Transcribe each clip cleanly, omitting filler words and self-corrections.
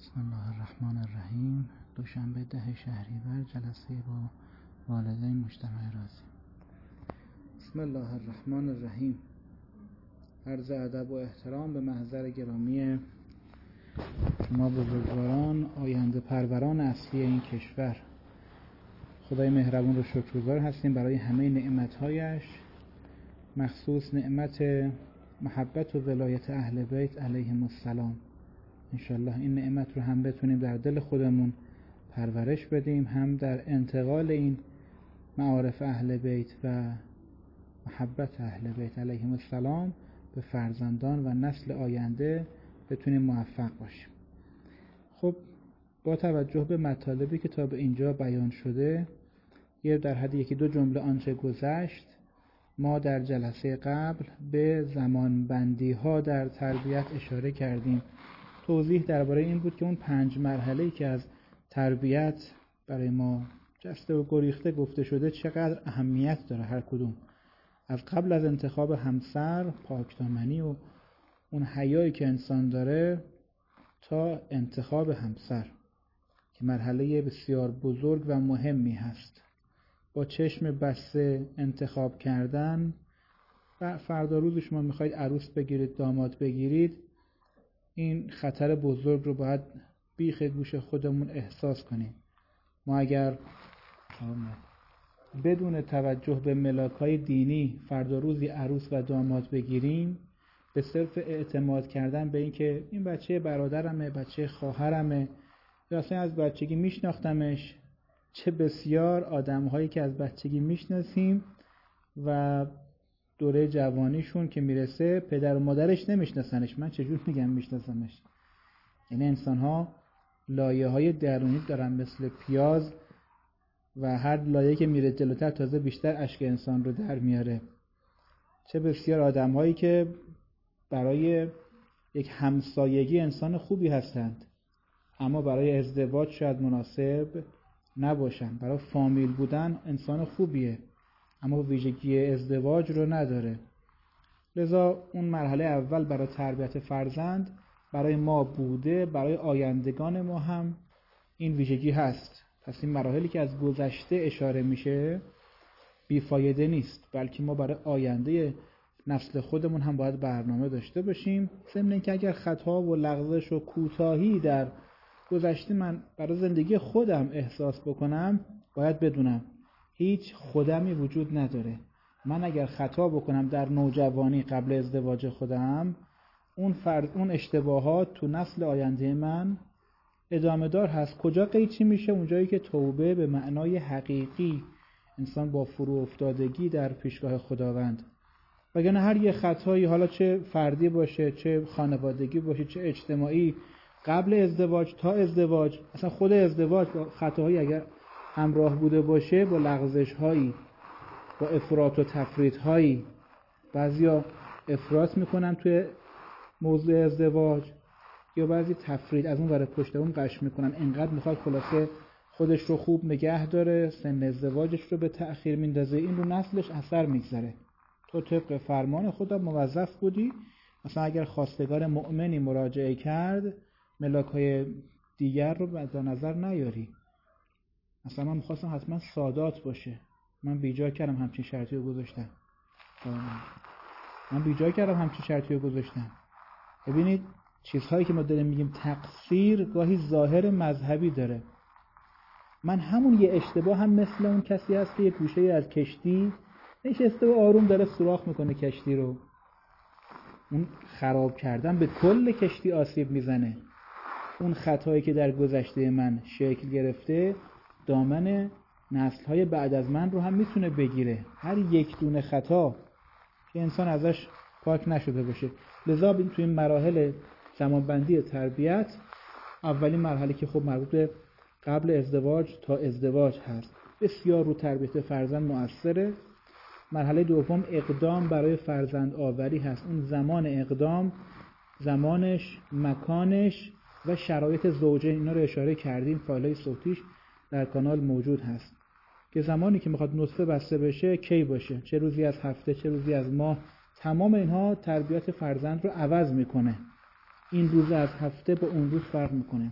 بسم الله الرحمن الرحیم. دوشنبه 10 شهریور، جلسه با والدین مجتمع رازی. بسم الله الرحمن الرحیم. عرض ادب و احترام به محضر گرامی شما بزرگواران، آینده پروران اصلی این کشور. خدای مهربون رو شکرگزار هستیم برای همه نعمتهایش، مخصوص نعمت محبت و ولایت اهل بیت علیهم السلام. انشالله این نعمت رو هم بتونیم در دل خودمون پرورش بدیم، هم در انتقال این معارف اهل بیت و محبت اهل بیت علیهم السلام به فرزندان و نسل آینده بتونیم موفق باشیم. خب با توجه به مطالبی که تا به اینجا بیان شده، یه در حد یکی دو جمله آنچه گذشت، ما در جلسه قبل به زمانبندی ها در تربیت اشاره کردیم. توضیح درباره این بود که اون 5 مرحله‌ای که از تربیت برای ما جسته و گریخته گفته شده چقدر اهمیت داره هر کدوم. از قبل از انتخاب همسر، پاکدامنی و اون حیایی که انسان داره، تا انتخاب همسر که مرحله بسیار بزرگ و مهمی هست. با چشم بسته انتخاب کردن و فردا روز شما میخواید عروس بگیرید، داماد بگیرید، این خطر بزرگ رو باید بیخ گوش خودمون احساس کنیم. ما اگر بدون توجه به ملاک‌های دینی فردا روزی عروس و داماد بگیریم، به صرف اعتماد کردن به این که این بچه برادرمه، بچه خواهرمه، یا اصلا از بچگی میشناختمش، چه بسیار آدم‌هایی که از بچگی میشناسیم و دوره جوانیشون که میرسه پدر و مادرش نمیشناسنش. من چجور میگم میشناسمش؟ یعنی انسان‌ها لایه‌های درونی دارن مثل پیاز و هر لایه که میره جلوتر تازه بیشتر اشک انسان رو در میاره. چه بسیار آدم‌هایی که برای یک همسایگی انسان خوبی هستند، اما برای ازدواج شاید مناسب نباشن. برای فامیل بودن انسان خوبیه، اما ویژگی ازدواج رو نداره. لذا اون مرحله اول برای تربیت فرزند برای ما بوده، برای آیندگان ما هم این ویژگی هست. پس این مراحلی که از گذشته اشاره میشه بیفایده نیست، بلکه ما برای آینده نسل خودمون هم باید برنامه داشته باشیم. ضمن اینکه اگر خطا و لغزش و کوتاهی در گذشته من برای زندگی خودم احساس بکنم، باید بدونم هیچ خودمی وجود نداره. من اگر خطا بکنم در نوجوانی قبل ازدواج خودم، اون اشتباهات تو نسل آینده من ادامه دار هست. کجا قیچی میشه؟ اونجایی که توبه به معنای حقیقی، انسان با فرو افتادگی در پیشگاه خداوند. وگرنه هر یه خطایی، حالا چه فردی باشه، چه خانوادگی باشه، چه اجتماعی، قبل ازدواج تا ازدواج، اصلا خود ازدواج با خطاهایی اگر همراه بوده باشه، با لغزش‌هایی، با افراط و تفریط‌هایی، بعضیا افراط میکنن توی موضوع ازدواج یا بعضی تفریط از اون ور پشت اون قش میکنن. اینقدر میخواد خلاصه خودش رو خوب نگه داره، سن ازدواجش رو به تأخیر میندازه، این رو نسلش اثر میگذاره. تو طبق فرمان خدا موظف بودی، مثلا اگر خواستگار مؤمنی مراجعه کرد، ملاک‌های دیگر رو در نظر نیاری. مثلا من میخواستم حتما سادات باشه، من بیجا کردم همچین شرطی رو گذاشتم. ببینید چیزهایی که ما داریم میگیم تقصیر گاهی ظاهر مذهبی داره. من همون یه اشتباه هم مثل اون کسی هست که یه گوشه از کشتی نشسته و آروم داره سوراخ میکنه کشتی رو. اون خراب کردن به کل کشتی آسیب میزنه. اون خطایی که در گذشته من شکل گرفته دامن نسل‌های بعد از من رو هم میتونه بگیره. هر یک دونه خطا که انسان ازش پاک نشده باشه. لذا توی این مراحل زمانبندی تربیت، اولین مرحله که خب مربوط به قبل ازدواج تا ازدواج هست، بسیار رو تربیت فرزند مؤثره. مرحله دوم اقدام برای فرزند آوری هست. اون زمان اقدام، زمانش، مکانش و شرایط زوجین، اینا رو اشاره کردیم. فایل‌های صوتیش در کانال موجود هست که زمانی که میخواد نطفه بسته بشه کی باشه، چه روزی از هفته، چه روزی از ماه، تمام اینها تربیت فرزند رو عوض میکنه. این روز از هفته با اون روز فرق میکنه.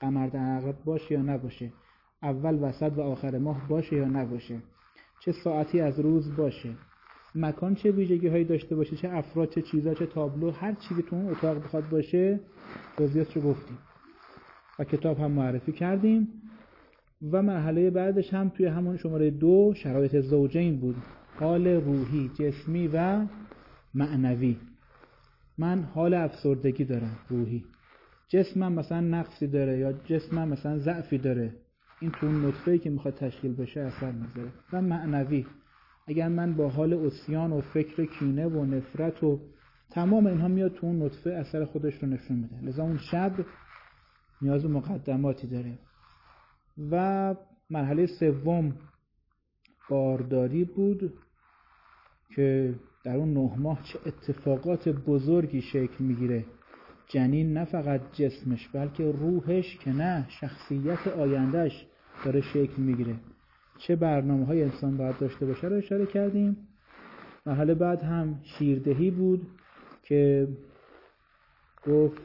قمر در عقب باشه یا نباشه، اول وسط و آخر ماه باشه یا نباشه، چه ساعتی از روز باشه، مکان چه ویژگی هایی داشته باشه، چه افراد، چه چیزا، چه تابلو، هر چیزی تو اون اتاق بخواد باشه توضیحاتش رو گفتیم و کتاب هم معرفی کردیم. و مرحله بعدش هم توی همون شماره 2 شرایط زوجین بود، حال روحی، جسمی و معنوی. من حال افسردگی دارم روحی، جسمم مثلا نقصی داره یا جسمم مثلا ضعفی داره، این تو اون نطفه‌ای که میخواد تشکیل بشه اثر میذاره. و معنوی، اگر من با حال عصیان و فکر کینه و نفرت و تمام اینها میاد تو اون نطفه اثر خودش رو نشون میده. لذا اون شب نیاز به مقدماتی داره. و مرحله سوم بارداری بود که در اون 9 ماه چه اتفاقات بزرگی شکل میگیره. جنین نه فقط جسمش بلکه روحش که نه، شخصیت آیندهش داره شکل میگیره. چه برنامه‌های انسان باید داشته باشه رو اشاره کردیم. مرحله بعد هم شیردهی بود که گفت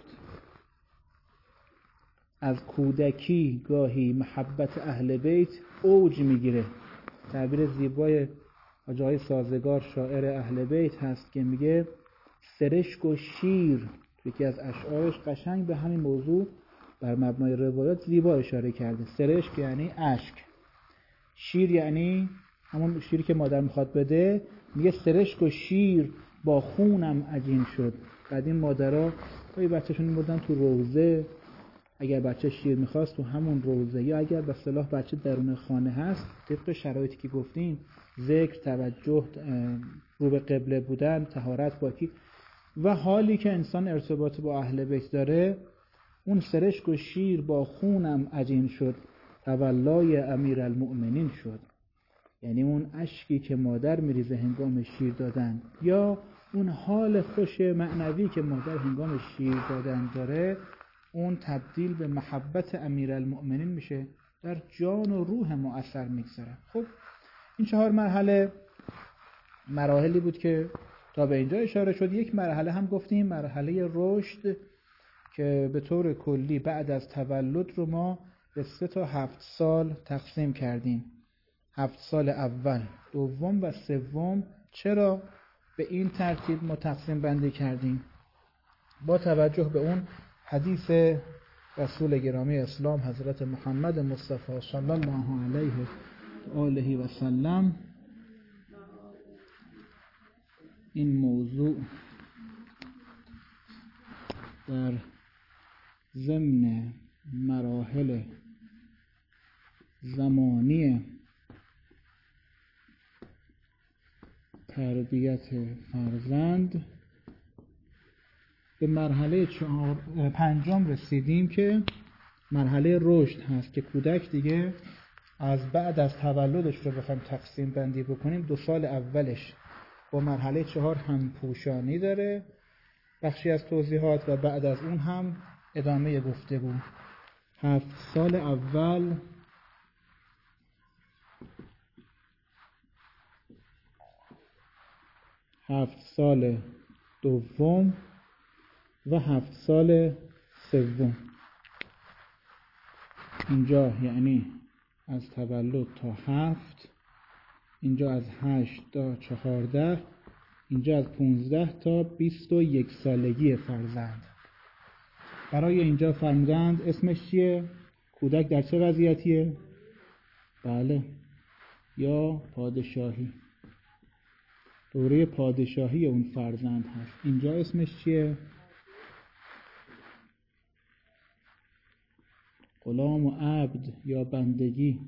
از کودکی گاهی محبت اهل بیت اوج میگیره. تعبیر زیبای حاجی آقای سازگار شاعر اهل بیت هست که میگه سرشک و شیر، یکی از اشعارش قشنگ به همین موضوع بر مبنای روایات زیبا اشاره کرده. سرشک یعنی اشک، شیر یعنی همون شیری که مادر میخواد بده. میگه سرشک و شیر با خونم عجین شد. قدیم مادرها توی بچه‌شون میبردن تو روضه، اگر بچه شیر میخواست تو همون روضه، یا اگر به اصطلاح بچه درون خانه هست طبق شرایطی که گفتیم، ذکر، توجه، رو به قبله بودن، طهارت، پاکی و حالی که انسان ارتباط با اهل بیت داره، اون سرشک و شیر با خونم عجین شد، تولای امیرالمؤمنین شد. یعنی اون اشکی که مادر میریزه هنگام شیر دادن یا اون حال خوش معنوی که مادر هنگام شیر دادن داره، اون تبدیل به محبت امیرالمؤمنین میشه، در جان و روح ما اثر میگذاره. خب این 4 مرحله مراحلی بود که تا به اینجا اشاره شد. یک مرحله هم گفتیم مرحله رشد که به طور کلی بعد از تولد رو ما به 3 تا 7 سال تقسیم کردیم. 7 سال اول، دوم و سوم. چرا به این ترتیب ما تقسیم بندی کردیم؟ با توجه به اون حدیث رسول گرامی اسلام حضرت محمد مصطفی صلی الله علیه و آله و سلم، این موضوع در ضمن مراحل زمانی تربیت فرزند به مرحله 5 رسیدیم که مرحله رشد هست که کودک دیگه از بعد از تولدش رو بخوایم تقسیم بندی بکنیم، 2 سال اولش با مرحله 4 هم پوشانی داره، بخشی از توضیحات، و بعد از اون هم ادامه گفتگو. 7 سال اول هفت سال دوم و 7 سال سوم. اینجا یعنی از تولد تا 7، اینجا از 8 تا 14، اینجا از 15 تا 21 سالگی فرزند. برای اینجا فرمودند اسمش چیه؟ کودک در چه وضعیتیه؟ بله، یا پادشاهی، دوره پادشاهی اون فرزند هست. اینجا اسمش چیه؟ غلام و عبد یا بندگی.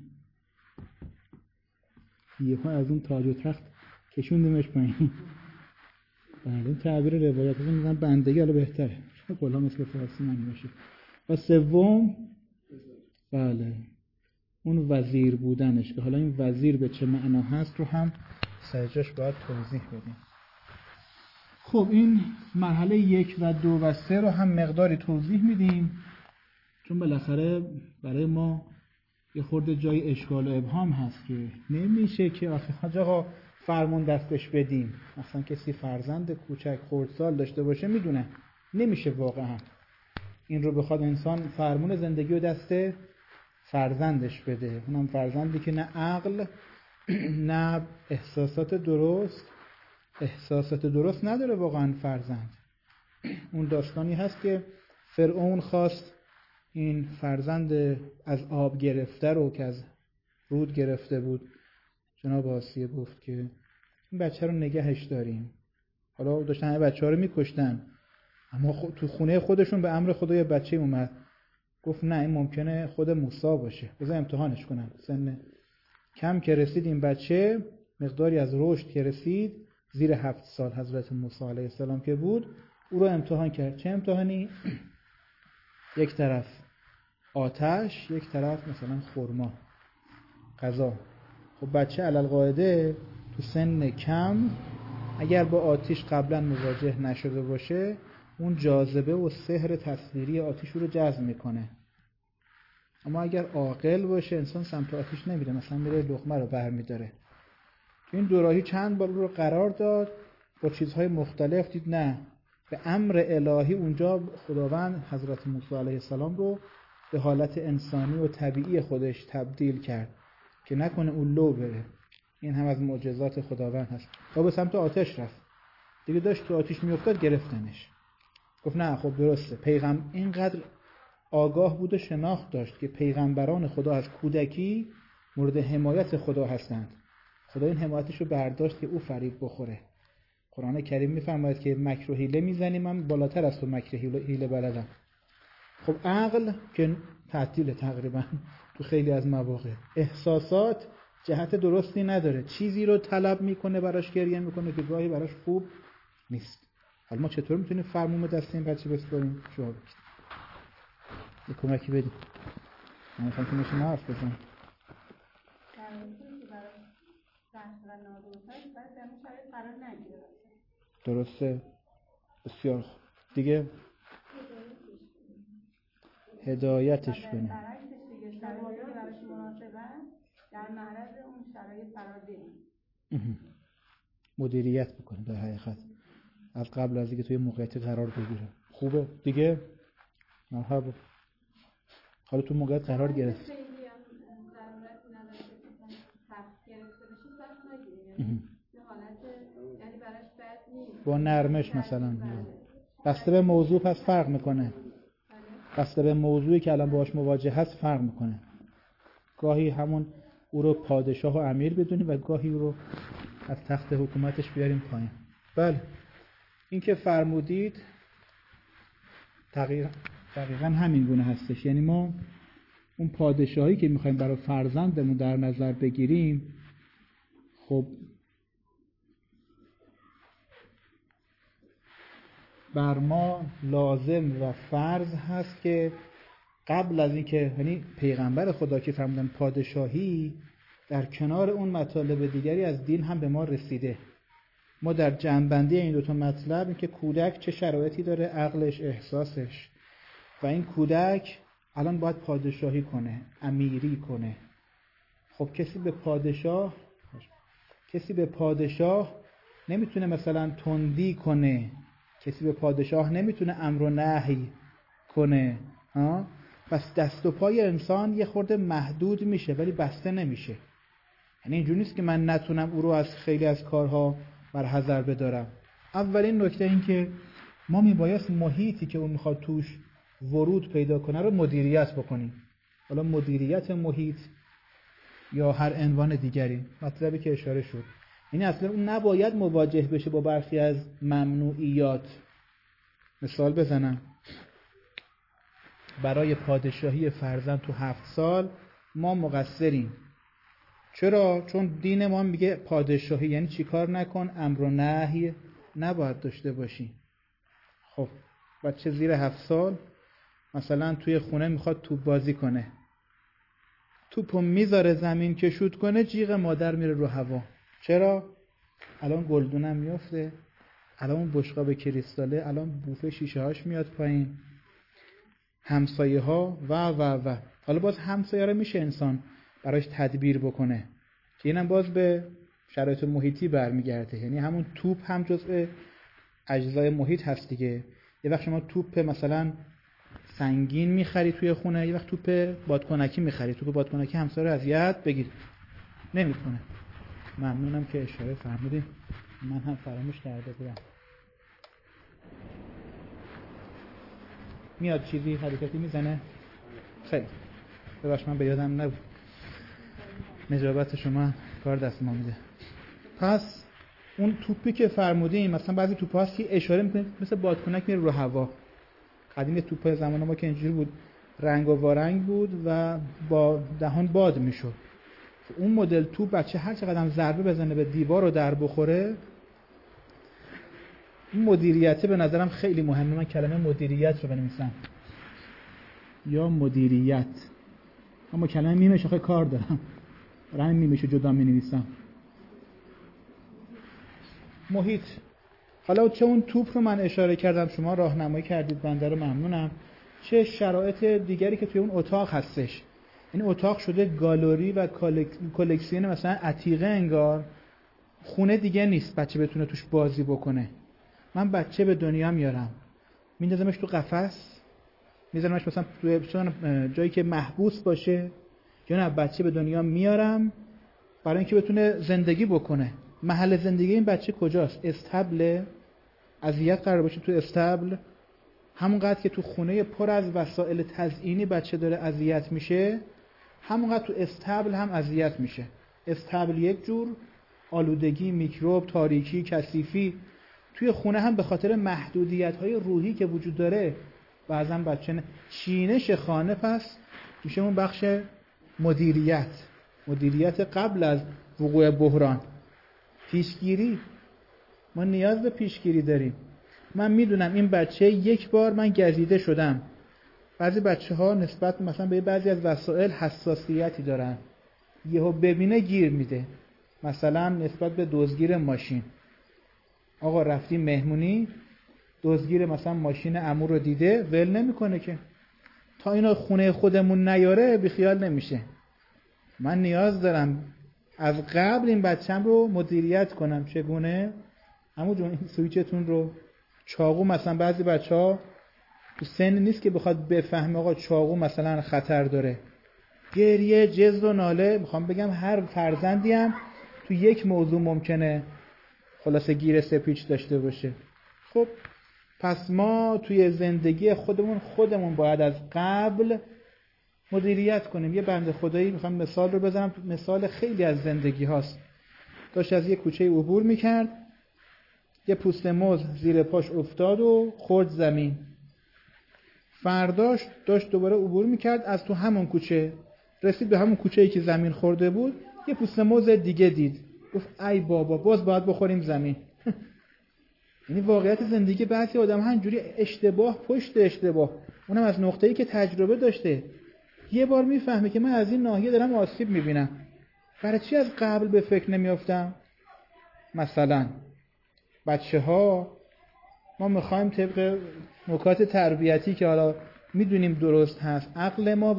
یهو از اون تاج و تخت کشوندیمش پایین. بله، این تعبیر روایت میگن بندگی، حالا بهتره غلام مثل فارسی نمیشه. و سوم، بله، اون وزیر بودنش، که حالا این وزیر به چه معنا هست رو هم سرجاش باید توضیح بدیم. خب این مرحله 1 و 2 و 3 رو هم مقداری توضیح میدیم، چون بالاخره برای ما یه خورده جای اشکال و ابهام هست که نمیشه که آقا فرمون دستش بدیم. مثلا کسی فرزند کوچک خردسال داشته باشه میدونه نمیشه واقعا. این رو بخواد انسان فرمون زندگی رو دست فرزندش بده، اونم فرزندی که نه عقل نه احساسات درست نداره واقعا فرزند. اون داستانی هست که فرعون خواست این فرزند از آب گرفته رو که از رود گرفته بود، جناب آسیه گفت که این بچه رو نگهش داریم. حالا داشتن همه بچه ها رو میکشتن، اما تو خونه خودشون به امر خدا یه بچه اومد گفت نه این ممکنه خود موسی باشه، بذار امتحانش کنم. سن کم که رسید این بچه، مقداری از رشد که رسید، زیر 7 سال حضرت موسی علیه السلام که بود، او رو امتحان کرد. چه امتحانی؟ یک طرف آتش، یک طرف مثلا خرما، غذا. خب بچه علالقاعده تو سن کم اگر با آتش قبلا مواجه نشده باشه، اون جاذبه و سحر تصویری آتش رو جذب میکنه. اما اگر عاقل باشه انسان سمت آتش نمیره، مثلا میره لقمه رو برمیداره. تو این دوراهی چند بار رو قرار داد با چیزهای مختلف، دید نه، به امر الهی اونجا خداوند حضرت موسی علیه السلام رو به حالت انسانی و طبیعی خودش تبدیل کرد که نکنه اون لو بره. این هم از معجزات خداوند هست. تا به سمت آتش رفت، دیگه داشت تو آتش میافتاد، گرفتنش. گفت نه خب درسته، اینقدر آگاه بود و شناخت داشت که پیغمبران خدا از کودکی مورد حمایت خدا هستند. خدا این حمایتش رو برداشت که او فریب بخوره. قرآن کریم میفرماید که مکر و حیله میزنی، من بالاتر از تو مکر حیله بلدم. خب عقل که تعطیل تقریبا تو خیلی از مواقع، احساسات جهت درستی نداره، چیزی رو طلب میکنه براش گریه میکنه که گاهی براش خوب نیست. حالا ما چطور میتونیم فرمون دست این بچه بسپاریم؟ شما بگید، یه کمکی بدیم. من میخوام که میشه حرف بزنم. درسته، بسیار خوب. دیگه هدایتش کنه، در معرض اون شرایط قرار بدیم، مدیریت بکنه در حقیقت از قبل از اینکه توی موقعیتی قرار بگیره. خوبه دیگه، مرحبا. حالا تو موقعیت قرار گرفت، با نرمش مثلا، بسته به موضوع پس فرق میکنه، بسته به موضوعی که الان باهاش مواجه هست فرق میکنه. گاهی همون او رو پادشاه و امیر بدونیم و گاهی او رو از تخت حکومتش بیاریم پایین. بله، این که فرمودید دقیقاً همین گونه هستش. یعنی ما اون پادشاهی که میخوایم برای فرزندمون در نظر بگیریم، خب بر ما لازم و فرض هست که قبل از اینکه، یعنی پیغمبر خدا که فرمودن پادشاهی، در کنار اون مطالب دیگری از دین هم به ما رسیده. ما در جمع‌بندی این دو تا مطلب، این که کودک چه شرایطی داره، عقلش، احساسش، و این کودک الان باید پادشاهی کنه، امیری کنه. خب کسی به پادشاه نمیتونه مثلا تندی کنه، کسی به پادشاه نمیتونه امر و نهی کنه. پس دست و پای انسان یه خورده محدود میشه ولی بسته نمیشه. یعنی اینجوری نیست که من نتونم او رو از خیلی از کارها برحذر بدارم. اولین نکته این که ما میبایست محیطی که اون میخواد توش ورود پیدا کنه رو مدیریت بکنیم. حالا مدیریت محیط یا هر عنوان دیگری، مطلبی که اشاره شد، یعنی اصلا اون نباید مواجه بشه با برخی از ممنوعیات. مثال بزنم، برای پادشاهی فرزند تو 7 سال ما مقصریم. چرا؟ چون دین ما میگه پادشاهی یعنی چیکار نکن، امر و نهی نباید داشته باشی. خب بچه زیر 7 سال مثلا توی خونه میخواد توپ بازی کنه، توپو میذاره زمین که شوت کنه، جیغ مادر میره رو هوا. چرا؟ الان گلدونم میفته، الان اون بشقاب کریستاله، الان بوفه شیشه هاش میاد پایین، همسایه ها و حالا باز همسایه رو میشه انسان براش تدبیر بکنه که اینم باز به شرایط محیطی برمیگرده. یعنی همون توپ هم جزء اجزای محیط هست دیگه. یه وقت شما توپ مثلا سنگین میخری توی خونه، یه وقت توپ بادکنکی میخری، توپ بادکنکی همسایه رو اذیت بگیر نمیکنه. ممنونم که اشاره فرمودین، من هم فراموش کرده بودم. میاد چیزی حرکتی میزنه؟ خیلی ببخش من به یادم نبود. نجابت شما کار دست ما میده. پس اون توپی که فرمودین، مثلا بعضی توپ هست که اشاره میکنید مثل بادکنک میره رو هوا. قدیم یه توپ زمان ما که اینجوری بود، رنگ و وارنگ بود و با دهان باد میشد. اون مدل توپ بچه هر چقدر هم ضربه بزنه به دیوار رو در بخوره، این مدیریته به نظرم خیلی مهمه. من کلمه مدیریت رو بنویسم یا مدیریت، اما کلمه میمش آخه کار دارم، برای همین میمش رو جدا مینویسم. محیط، حالا چه اون توپ رو من اشاره کردم شما راهنمایی کردید، بنده رو ممنونم، چه شرایط دیگری که توی اون اتاق هستش. این اتاق شده گالری و کلکسیون مثلا عتیقه انگار، خونه دیگه نیست بچه بتونه توش بازی بکنه. من بچه به دنیا میارم، میندازمش تو قفس، میذارمش مثلا توی جایی که محبوس باشه، یا نه بچه به دنیا میارم برای اینکه بتونه زندگی بکنه. محل زندگی این بچه کجاست؟ استبل؟ اذیت قرار باشه تو استبل؟ همونقدر که تو خونه پر از وسایل تزیینی بچه داره اذیت میشه، همونقدر تو استبل هم اذیت میشه. استبل یک جور آلودگی، میکروب، تاریکی، کثیفی. توی خونه هم به خاطر محدودیت‌های روحی که وجود داره بعضا بچه چینش خانه پس میشه اون بخش مدیریت قبل از وقوع بحران. پیشگیری، ما نیاز به پیشگیری داریم. من میدونم این بچه یک بار من گزیده شدم. بعضی بچه‌ها نسبت مثلا به بعضی از وسایل حساسیتی دارن، یهو ببینه گیر میده. مثلا نسبت به دزدگیر ماشین، آقا رفتیم مهمونی، دزدگیر مثلا ماشین عمو رو دیده، ول نمیکنه که تا اینا خونه خودمون نیاره بیخیال نمیشه. من نیاز دارم از قبل این بچم رو مدیریت کنم. چگونه؟ عمو جون این سویچتون رو، چاقو مثلا بعضی بچه‌ها تو سن نیست که بخواد بفهمه آقا چاقو مثلا خطر داره، گریه، جز و ناله. میخوام بگم هر فرزندی هم تو یک موضوع ممکنه خلاصه گیر سپیچ داشته باشه. خب پس ما توی زندگی خودمون باید از قبل مدیریت کنیم. یه بنده خدایی میخوام مثال رو بزنم، مثال خیلی از زندگی هاست. داشت از یه کوچه عبور میکرد، یه پوست موز زیر پاش افتاد و خورد زمین. فرداش داشت دوباره عبور میکرد از تو همون کوچه، رسید به همون کوچه‌ای که زمین خورده بود، یه پوست موز دیگه دید، گفت ای بابا باز باید بخوریم زمین. یعنی واقعیت زندگی بعضی آدم ها اینجوری اشتباه پشت اشتباه، اونم از نقطه‌ای که تجربه داشته. یه بار میفهمه که من از این ناحیه دارم آسیب میبینم، برای چی از قبل به فکر نمیافتم؟ مثلا بچه‌ها ما میخوایم طبق نکات تربیتی که حالا میدونیم درست هست، عقل ما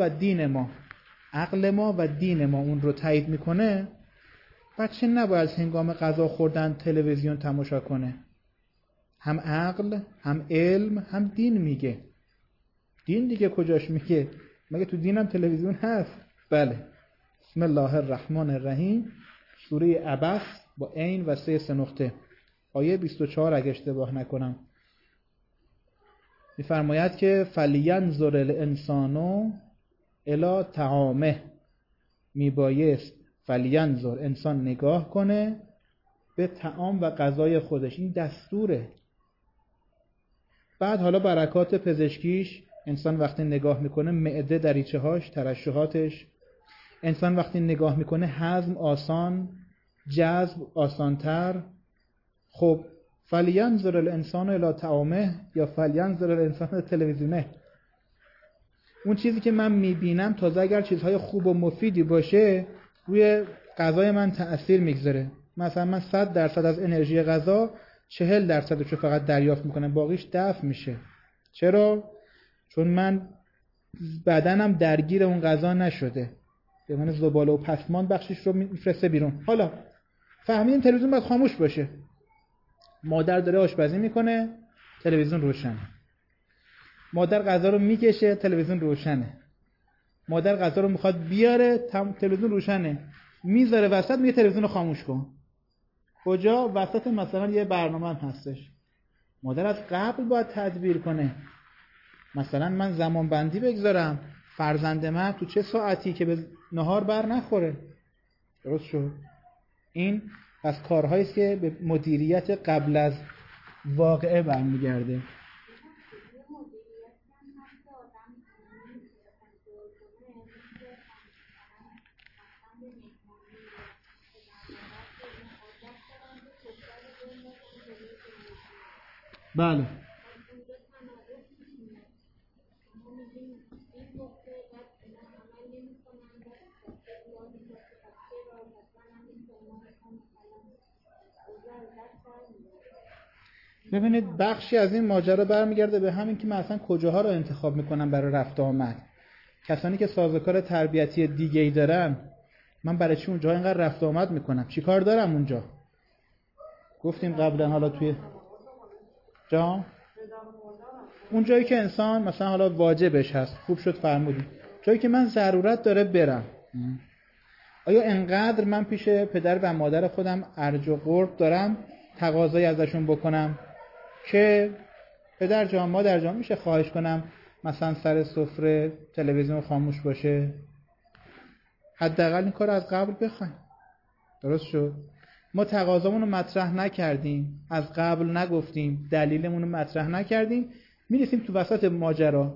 و دین ما اون رو تایید میکنه. بچه نباید هنگام غذا خوردن تلویزیون تماشا کنه. هم عقل، هم علم، هم دین میگه. دین دیگه کجاش میگه؟ مگه تو دینم تلویزیون هست؟ بله. بسم الله الرحمن الرحیم، سوره عبس با عین و 3 نقطه، آیه 24 اگه اشتباه نکنم، میفرماید که فلینظر الانسان الی طعامه، میبایست فلینظر انسان نگاه کنه به طعام و غذای خودش. این دستوره. بعد حالا برکات پزشکیش، انسان وقتی نگاه میکنه معده، دریچه هاش، ترشحاتش، انسان وقتی نگاه میکنه هضم آسان، جذب آسانتر. خب فلینظر الانسان الی طعامه یا فلینظر الانسان الی تلویزیونه. اون چیزی که من میبینم تازه اگر چیزهای خوب و مفیدی باشه روی غذای من تأثیر میگذاره. مثلا من 100% از انرژی غذا 40% رو فقط دریافت میکنم، باقیش دفع میشه. چرا؟ چون من بدنم درگیر اون غذا نشده، به من زباله و پسماند بخشش رو میفرسته بیرون. حالا فهمیدیم تلویزیون باید خاموش باشه. مادر داره آشپزی میکنه، تلویزیون روشنه. مادر غذا رو میکشه، تلویزیون روشنه. مادر غذا رو میخواد بیاره، تلویزیون روشنه. میذاره وسط، میگه تلویزیون رو خاموش کن. کجا؟ وسط مثلا یه برنامه هم هستش. مادر از قبل باید تدبیر کنه. مثلا من زمان بندی بگذارم فرزند من تو چه ساعتی که به نهار بر نخوره. درست شد؟ این از کارهایی است که به مدیریت قبل از واقعه برمیگرده. بله. ببینید بخشی از این ماجرا برمیگرده به همین که من اصلا کجاها رو انتخاب میکنم برای رفت آمد. کسانی که سازوکار تربیتی دیگه‌ای دارن، من برای چی اونجا اینقدر رفت آمد میکنم؟ چی کار دارم اونجا؟ گفتیم قبلا حالا توی جا اون جایی که انسان مثلا حالا واجبش هست، خوب شد فرمودید، جایی که من ضرورت داره برم. آیا انقدر من پیش پدر و مادر خودم ارج و قرب دارم تقاضایی ازشون بکنم که پدر جان مادر جان میشه خواهش کنم مثلا سر سفره تلویزیون خاموش باشه؟ حداقل این کار از قبل بخوایم. درست شد؟ ما تقاضامون رو مطرح نکردیم، از قبل نگفتیم، دلیلمون رو مطرح نکردیم، میرسیم تو وسط ماجرا.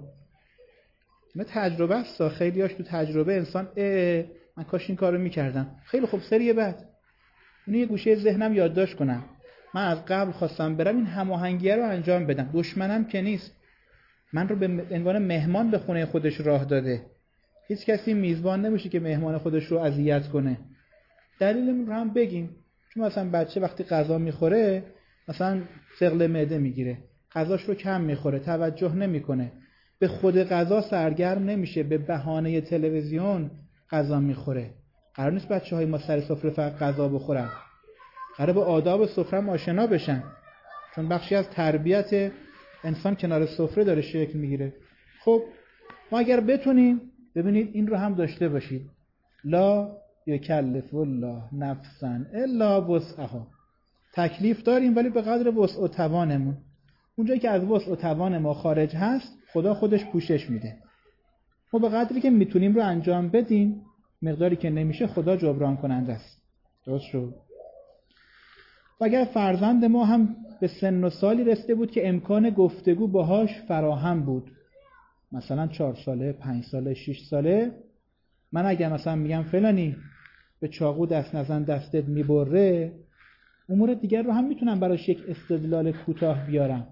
ما تجربه است، خیلیاش تو تجربه انسان من کاش این کارو میکردم. خیلی خوب، سری بعد اون یه گوشه ذهنم یادداشت کنم من از قبل خواستم برم این هماهنگیه رو انجام بدم. دشمنم که نیست، من رو به عنوان مهمان به خونه خودش راه داده. هیچ کسی میزبان نمیشه که مهمان خودش رو اذیت کنه. دلیلمون رو هم بگیم. چون مثلا بچه وقتی غذا میخوره مثلا ثقل معده میگیره، غذاش رو کم میخوره، توجه نمیکنه، به خود غذا سرگرم نمیشه، به بهانه تلویزیون غذا میخوره. قرار نیست بچه‌های ما سر سفره فقط غذا بخورن، قراره با آداب سفره آشنا بشن، چون بخشی از تربیت انسان کنار سفره داره شکل میگیره. خب ما اگر بتونیم، ببینید این رو هم داشته باشید، لا یکلف الله نفسا الا وسعها. تکلیف داریم ولی به قدر وسع و توانمون. اونجایی که از وسع و توان ما خارج هست خدا خودش پوشش میده. ما به قدری که میتونیم رو انجام بدیم، مقداری که نمیشه خدا جبران کننده است. درست شد؟ و اگر فرزند ما هم به سن و سالی رسیده بود که امکان گفتگو باهاش فراهم بود، مثلا 4 ساله، 5 ساله، 6 ساله، من اگر مثلا میگم فلانی به چاقو دست نزن دستت میبره، امور دیگر رو هم میتونم براش یک استدلال کوتاه بیارم.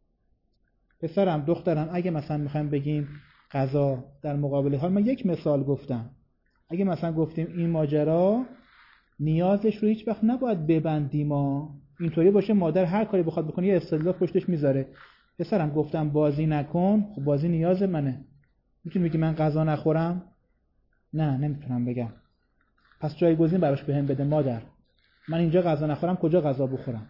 پسرم دخترم اگه مثلا میخوایم بگیم قضا در مقابل حال، من یک مثال گفتم، اگه مثلا گفتیم این ماجرا نیازش رو هیچ وقت نباید ببندیم، اینطوری باشه مادر هر کاری بخواد بکنه یه استدلال پشتش میذاره. پسرم گفتم بازی نکن، خب بازی نیاز منه، میتونی بگی من غذا نخورم؟ نه نمیتونم بگم. پس جایگزین براش بهم بده مادر، من اینجا غذا نخورم کجا غذا بخورم؟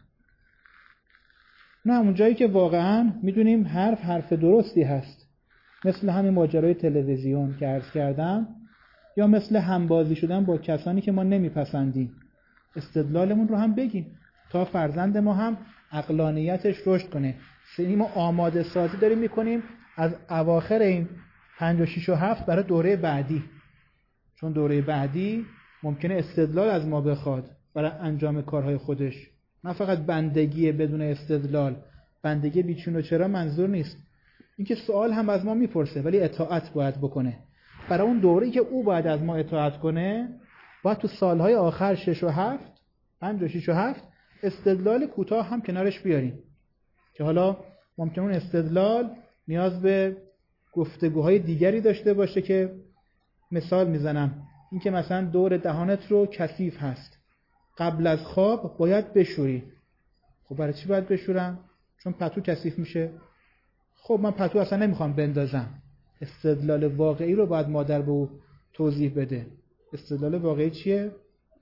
نه، اون جایی که واقعا میدونیم حرف درستی هست، مثل همین ماجرای تلویزیون که عرض کردم، یا مثل همبازی شدن با کسانی که ما نمیپسندیم، استدلالمون رو هم بگیم تا فرزند ما هم عقلانیتش رشد کنه. ما آماده سازی داریم میکنیم از اواخر این 5 و 6 و 7 برای دوره بعدی، چون دوره بعدی ممکنه استدلال از ما بخواد برای انجام کارهای خودش، نه فقط بندگی بدون استدلال. بندگی بیچون و چرا منظور نیست، اینکه سوال هم از ما میپرسه ولی اطاعت باید بکنه. برای اون دوره‌ای که او باید از ما اطاعت کنه، باید تو سالهای آخر 6 و 7، 5 و 6 و 7 استدلال کوتاه هم کنارش بیاریم که حالا ممکنه اون استدلال نیاز به گفتگوهای دیگری داشته باشه. که مثال میزنم، این که مثلا دور دهانت رو کثیف هست، قبل از خواب باید بشوری. خب برای چی باید بشورم؟ چون پتو کثیف میشه. خب من پتو اصلا نمیخوام بندازم. استدلال واقعی رو باید مادر به او توضیح بده. استدلال واقعی چیه؟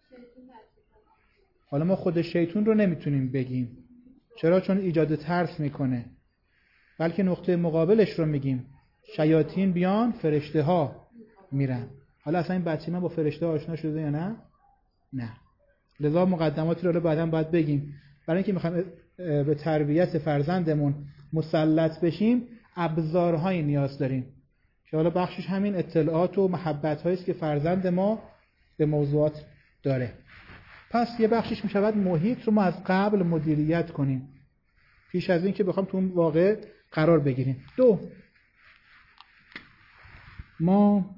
حالا ما خود شیطون رو نمیتونیم بگیم. چرا؟ چون ایجاد ترس میکنه. بلکه نقطه مقابلش رو میگیم. شیاطین بیان فرشته ها میرن. حالا اصلا این بچه من با فرشته آشنا شده یا نه؟ نه. لذا مقدماتی رو بعداً باید بگیم. برای اینکه میخوایم به تربیت فرزندمون مسلط بشیم، ابزارهایی نیاز داریم که حالا بخشش همین اطلاعات و محبت‌هایی است که فرزند ما به موضوعات داره. پس یه بخشش میشود محیط رو ما از قبل مدیریت کنیم پیش از این که بخوام تو اون واقع قرار بگیریم. 2، ما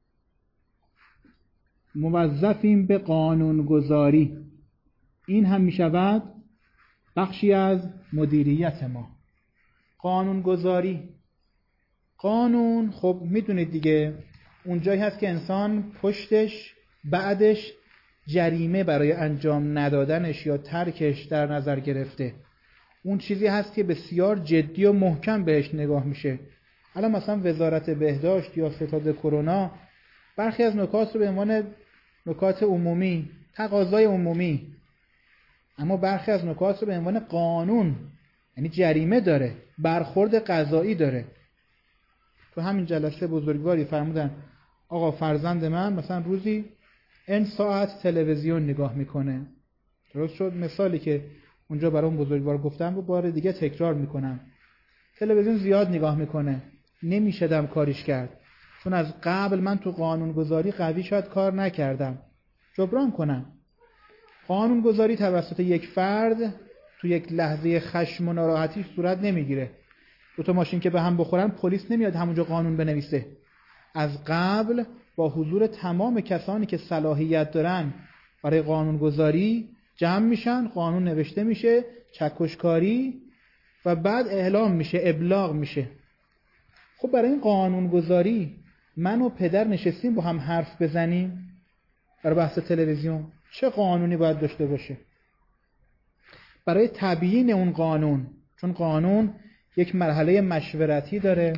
موظفیم به قانونگذاری. این هم میشود بخشی از مدیریت ما. قانونگذاری، قانون خب میدونید دیگه اون جایی هست که انسان پشتش بعدش جریمه برای انجام ندادنش یا ترکش در نظر گرفته. اون چیزی هست که بسیار جدی و محکم بهش نگاه میشه. الان مثلا وزارت بهداشت یا ستاد کرونا برخی از نکات رو به عنوان نکات عمومی، تقاضای عمومی، اما برخی از نکات رو به عنوان قانون، یعنی جریمه داره، برخورد قضایی داره. تو همین جلسه بزرگواری فرمودن آقا فرزند من مثلا روزی n ساعت تلویزیون نگاه میکنه. درست شد؟ مثالی که اونجا برای اون بزرگوار گفتم رو بار دیگه تکرار میکنم. تلویزیون زیاد نگاه میکنه، نمیشدم کاریش کرد، چون از قبل من تو قانونگذاری قوی شاید کار نکردم، جبران کنم. قانونگذاری توسط یک فرد تو یک لحظه خشم و ناراحتی صورت نمیگیره. دو تا ماشین که به هم بخورن پلیس نمیاد همونجا قانون بنویسه. از قبل با حضور تمام کسانی که صلاحیت دارن برای قانونگذاری جمع میشن، قانون نوشته میشه، چکشکاری و بعد اعلام میشه، ابلاغ میشه. خب برای این قانونگذاری من و پدر نشستیم با هم حرف بزنیم برای بحث تلویزیون، چه قانونی باید داشته باشه؟ برای تبیین اون قانون، چون قانون یک مرحله مشورتی داره،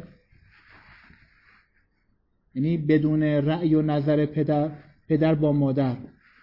یعنی بدون رأی و نظر پدر با مادر،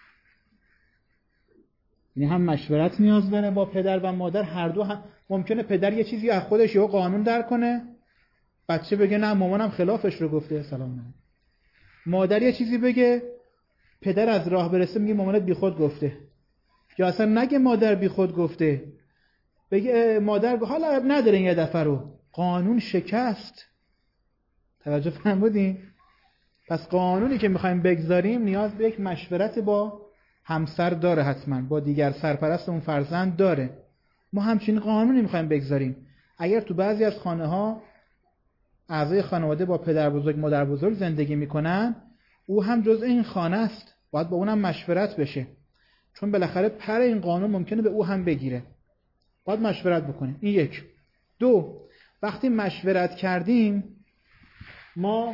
یعنی هم مشورت نیاز داره با پدر و مادر. هر دو هم ممکنه پدر یه چیزی از خودش یا قانون در کنه، بچه بگه نه مامانم خلافش رو گفته، سلام نه. مادر یه چیزی بگه، پدر از راه برسه میگه مامانت بیخود گفته، یا اصلا نگه مادر بیخود گفته، بگه مادر حالا نداره این یه دفعه رو. قانون شکست. توجه فرمودین؟ پس قانونی که میخوایم بگذاریم نیاز به یک مشورت با همسر داره، حتما با دیگر سرپرست اون فرزند داره. ما همچین قانونی میخوایم بگذاریم. اگر تو بعضی از خانه ها اعضای خانواده با پدر بزرگ مادر بزرگ زندگی میکنن، او هم جزء این خانه است، باید با اونم مشورت بشه، چون بالاخره پر این قانون ممکنه به او هم بگیره. باید مشورت بکنیم. این یک. 2، وقتی مشورت کردیم ما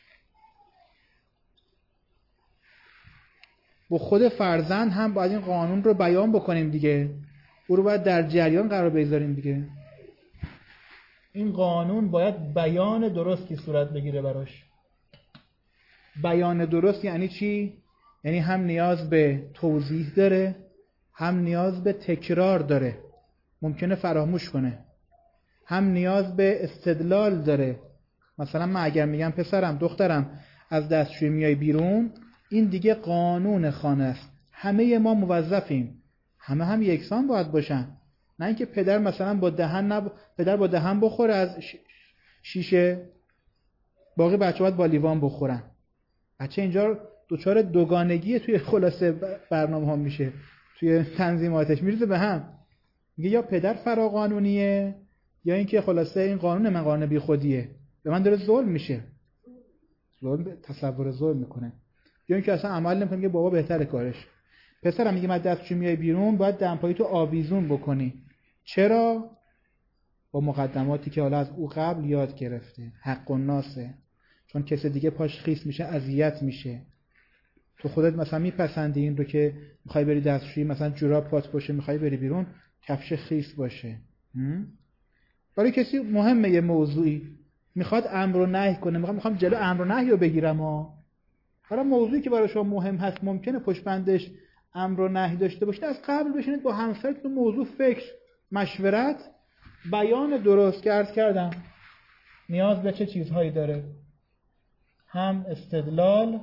با خود فرزند هم باید این قانون رو بیان بکنیم دیگه، او رو باید در جریان قرار بذاریم دیگه. این قانون باید بیان درستی صورت بگیره براش. بیان درست یعنی چی؟ یعنی هم نیاز به توضیح داره، هم نیاز به تکرار داره، ممکنه فراموش کنه، هم نیاز به استدلال داره. مثلا من اگر میگم پسرم دخترم از دستشویی میای بیرون، این دیگه قانون خانه است، همه ما موظفیم، همه هم یکسان باید باشن. نه اینکه پدر مثلا با دهن بخوره از شیشه، باقی بچه‌ها باید با لیوان بخورن. بچه اینجا دوچار دوگانگی توی خلاصه برنامه ها میشه، توی تنظیماتش میریزه به هم، میگه یا پدر فراقانونیه یا اینکه خلاصه این قانون من قانون بی خودیه، به من داره ظلم میشه، ظلم تصور ظلم میکنه، یا اینکه اصلا عمل نمیکنه، میگه بابا بهتره کارش. پسرم میگه من دستشویی میای بیرون باید دمپایی تو آویزون بکنی. چرا؟ با مقدماتی که حالا از او قبل یاد گرفته، حق الناسه، چون کسی دیگه پاش خیس میشه اذیت میشه. تو خودت مثلا میپسندی این رو که میخوای بری دستشویی مثلا جوراب پات باشه، میخوای بری بیرون کفش خیس باشه. برای کسی مهمه یه موضوعی میخواد امر و نهی کنه، میخوام جلو امر و نهی رو بگیرم، حالا موضوعی که برای شما مهم هست ممکنه پشت بندش امر و نهی داشته باشه، از قبل بشینید با همسرتون موضوع فکر مشورت بیان درست کردم نیاز به چه چیزهایی داره؟ هم استدلال،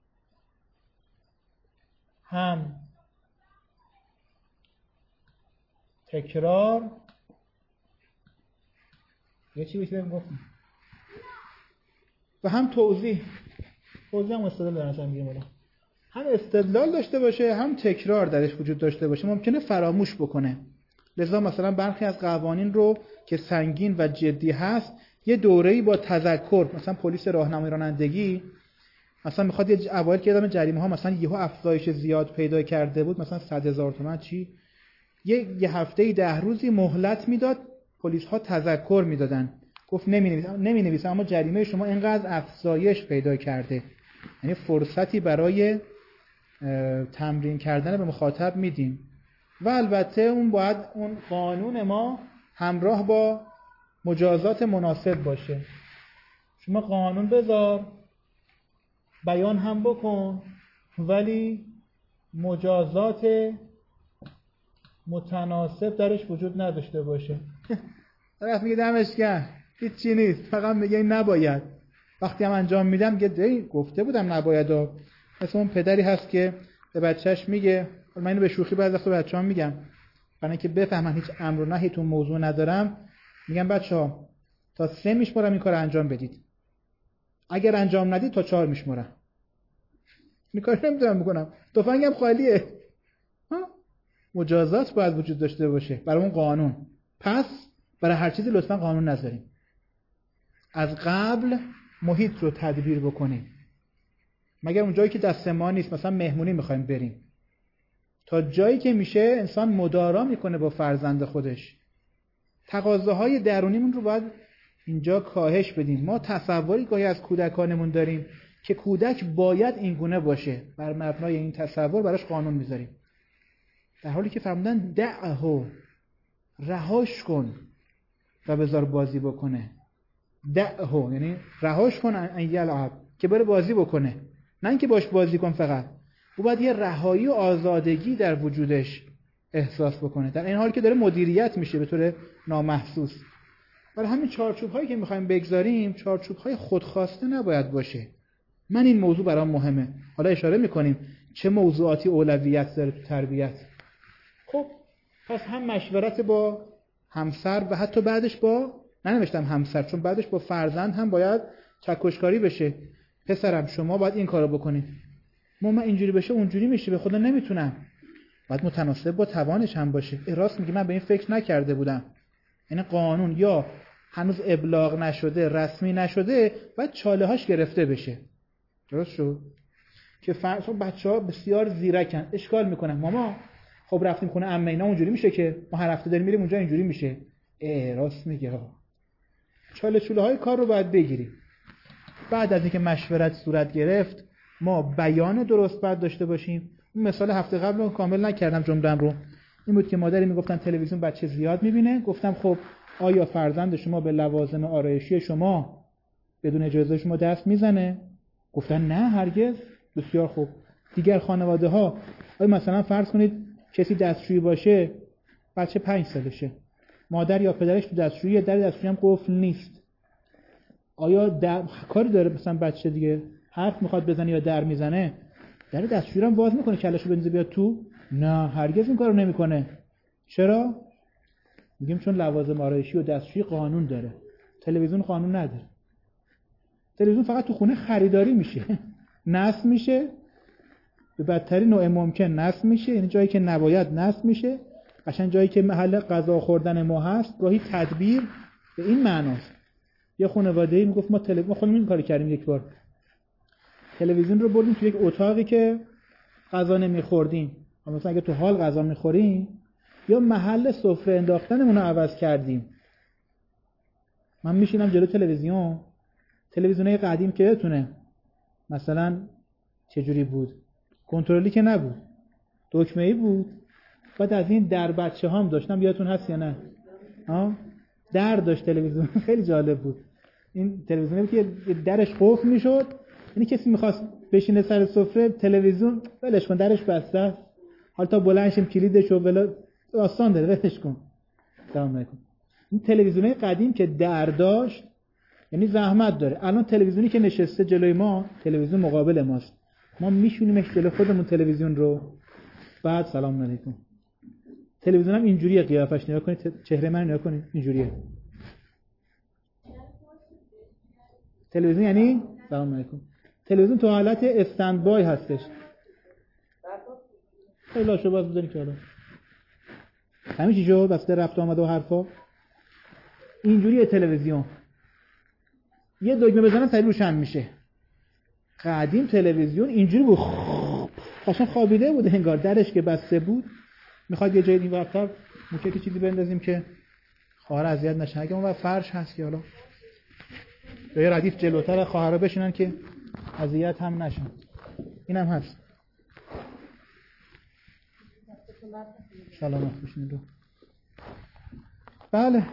هم تکرار، یه چی بشه گفتم، و هم توضیح هم استدلال دارن میگم بالا. هم استدلال داشته باشه، هم تکرار درش وجود داشته باشه. ممکنه فراموش بکنه. لذا مثلا برخی از قوانین رو که سنگین و جدی هست یه دوره‌ای با تذکر، مثلا پلیس راهنمایی رانندگی مثلا میخواد یه اوایل که ادامه جریمه ها مثلا یهو افزایش زیاد پیدا کرده بود، مثلا 100,000 تومان چی، یه هفته‌ای 10 روزی مهلت میداد، پلیس ها تذکر میدادن، گفت نمی‌نویسم اما جریمه شما اینقدر افزایش پیدا کرده. یعنی فرصتی برای تمرین کردن به مخاطب میدیم. و البته اون قانون ما همراه با مجازات مناسب باشه. شما قانون بذار، بیان هم بکن، ولی مجازات متناسب درش وجود نداشته باشه. طرف میگه دمش گرم، هیچ چی نیست، فقط میگه این نباید. وقتی هم انجام میدم میگه گفته بودم نباید. مثلا اون پدری هست که به بچهش میگه، من اینو به شوخی بعضی وقتا بچه‌ها میگم، برای اینکه بفهمن هیچ امر و نهی تو موضوع ندارم، میگم بچه‌ها تا 3 میشمارم این کارو انجام بدید. اگر انجام ندید تا 4 میشمارم. این کارو نمیتونم بکنم. تفنگم خالیه. مجازات باید وجود داشته باشه برای اون قانون. پس برای هر چیزی لطفا قانون نذاریم. از قبل محیط رو تدبیر بکنیم. مگر اون جایی که دست ما نیست، مثلا مهمونی میخوایم بریم، تا جایی که میشه انسان مدارا میکنه با فرزند خودش. تقاضاهای درونیمون رو باید اینجا کاهش بدیم. ما تصوری گاهی از کودکانمون داریم که کودک باید این گونه باشه، بر مبنای این تصور براش قانون میذاریم، در حالی که فرمودن دعه، رهاش کن و بذار بازی بکنه. دعه یعنی رهاش کن ان یلعب، که بره بازی بکنه، نه اینکه باش بازی کن فقط. او باید یه رهایی و آزادگی در وجودش احساس بکنه، در این حال که داره مدیریت میشه به طور نامحسوس. برای همین چارچوب‌هایی که می‌خوایم بگذاریم چارچوب‌های خودخواسته نباید باشه. من این موضوع برام مهمه. حالا اشاره می‌کنیم چه موضوعاتی اولویت داره تو تربیت. خب پس هم مشورت با همسر و حتی بعدش با، ننوشتم همسر چون بعدش با فرزند هم باید چکشکاری بشه. پسرم شما باید این کارو بکنید. من اینجوری بشه اونجوری میشه، به خدا نمیتونم. باید متناسب با توانش هم باشه. راست میگه من به این فکر نکرده بودم. یعنی قانون یا هنوز ابلاغ نشده، رسمی نشده، باید چاله‌هاش گرفته بشه. درست شد؟ که بچه‌ها بسیار زیرکن، اشکال میکنن. ماما خب رفتیم خونه عمه اینا اونجوری میشه که ما هر هفته داریم میریم اونجا اینجوری میشه. راست میگه. چاله چوله‌های کار رو باید بگیریم. بعد از اینکه مشورت صورت گرفت ما بیان درست باید داشته باشیم. اون مثال هفته قبل رو کامل نکردم جمله‌ام رو. این بود که مادری میگفتن تلویزیون بچه زیاد میبینه. گفتم خب آیا فرزند شما به لوازم آرایشی شما بدون اجازه شما دست میزنه؟ گفتن نه هرگز. بسیار خوب. دیگر خانواده ها، آیا مثلا فرض کنید کسی دستشویی باشه، بچه 5 سالشه، مادر یا پدرش تو دستشویی، در دستشویی هم قفل نیست، آیا کاری داره مثلا بچه دیگه حرف میخواد بزنه یا در میزنه، در دستشویی هم باز میکنه کلاشو بنزه بیاد تو؟ نه هرگز این کارو نمیکنه. چرا؟ میگیم چون لوازم آرایشی و دستشویی قانون داره، تلویزیون قانون نداره. تلویزیون فقط تو خونه خریداری میشه، نصب میشه، به بدترین نوع ممکن نصب میشه، یعنی جایی که نباید نصب میشه، قشنگ جایی که محل غذا خوردن ما هست. گاهی تدبیر به این معناست. یه خانواده‌ای میگفت ما خودمون این کارو کردیم، یک بار تلویزیون رو بردیم تو یک اتاقی که غذا نمیخوردیم، مثلا اگه تو حال غذا میخوریم یا محل سفره انداختنمون رو عوض کردیم. من میشینم جلو تلویزیونای قدیم که یادتونه مثلا چجوری بود، کنترلی که نبود، دکمه‌ای بود. بعد از این در بچه هم داشتم، یادتون هست یا نه؟ در داشت تلویزیون. خیلی جالب بود. این تلویزیونی که درش قفل میشد، یعنی کسی میخواست بشینه سر سفره، تلویزیون ولش کن درش بسته است، حالا تا بلند شیم کلیدشو داستان داره، ولش کن. سلام علیکم. این تلویزیونای قدیم که در داشت یعنی زحمت داره. الان تلویزیونی که نشسته جلوی ما، تلویزیون مقابل ماست، ما میشونیمش جلوی خودمون تلویزیون رو، بعد سلام علیکم. تلویزیون هم اینجوریه قیافش، نگاه کنید چهره من نگاه کنید اینجوریه. تلویزیون یعنی سلام علیکم. تلویزیون تو حالت استند بای هستش. خیلی شو باز بزنید که حالا همین چی شد بسته رفت آمده و حرفا. اینجوریه تلویزیون، یه دکمه بزنن سریع روشن میشه. قدیم تلویزیون اینجوری بود، قشنگ خوابیده بود انگار، درش که بسته بود. میخواد یه جای این وقتا ممکنه که چیزی بندازیم که خواهر اذیت نشه. اگه اون فرش هست که حالا یه ردیف جلوتر خواهرها بشینن که اذیت هم نشن. اینم هست. سلامت باشین رو. بله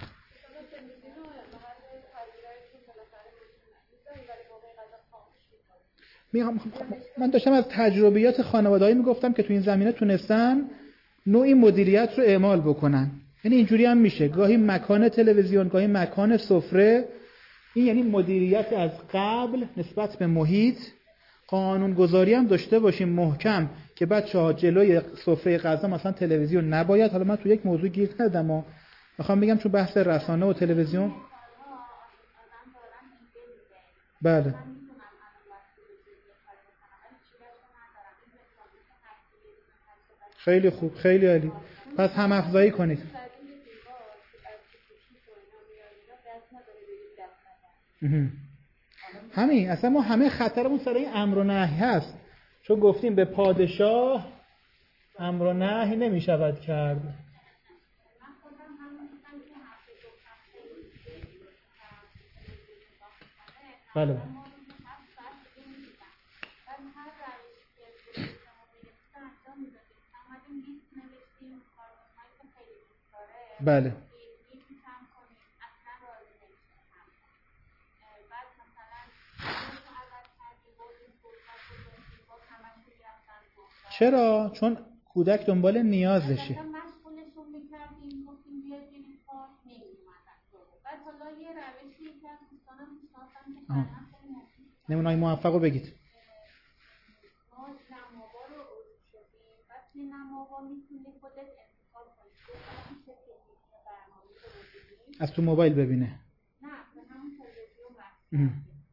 من داشتم از تجربیات خانواده‌ای میگفتم که تو این زمینه تونستن نوعی مدیریت رو اعمال بکنن. یعنی اینجوری هم میشه، گاهی مکان تلویزیون، گاهی مکان سفره. این یعنی مدیریت از قبل نسبت به محیط. قانونگذاری هم داشته باشیم محکم که بچه‌ها جلوی سفره غذا مثلا تلویزیون نباید. حالا من تو یک موضوع گیر کردم و میخوام بگم چون بحث رسانه و تلویزیون. بله خیلی خوب، خیلی عالی. پس هم افزایی کنید. همین اصلا ما همه خطرمون سر این امر و نهی هست، چون گفتیم به پادشاه امر و نهی نمیشود کرد. بله بله چرا؟ چون کودک دنبال نیازشه. نمونه‌های موفق رو بگید. از تو موبایل ببینه. نه به همون تلویزیون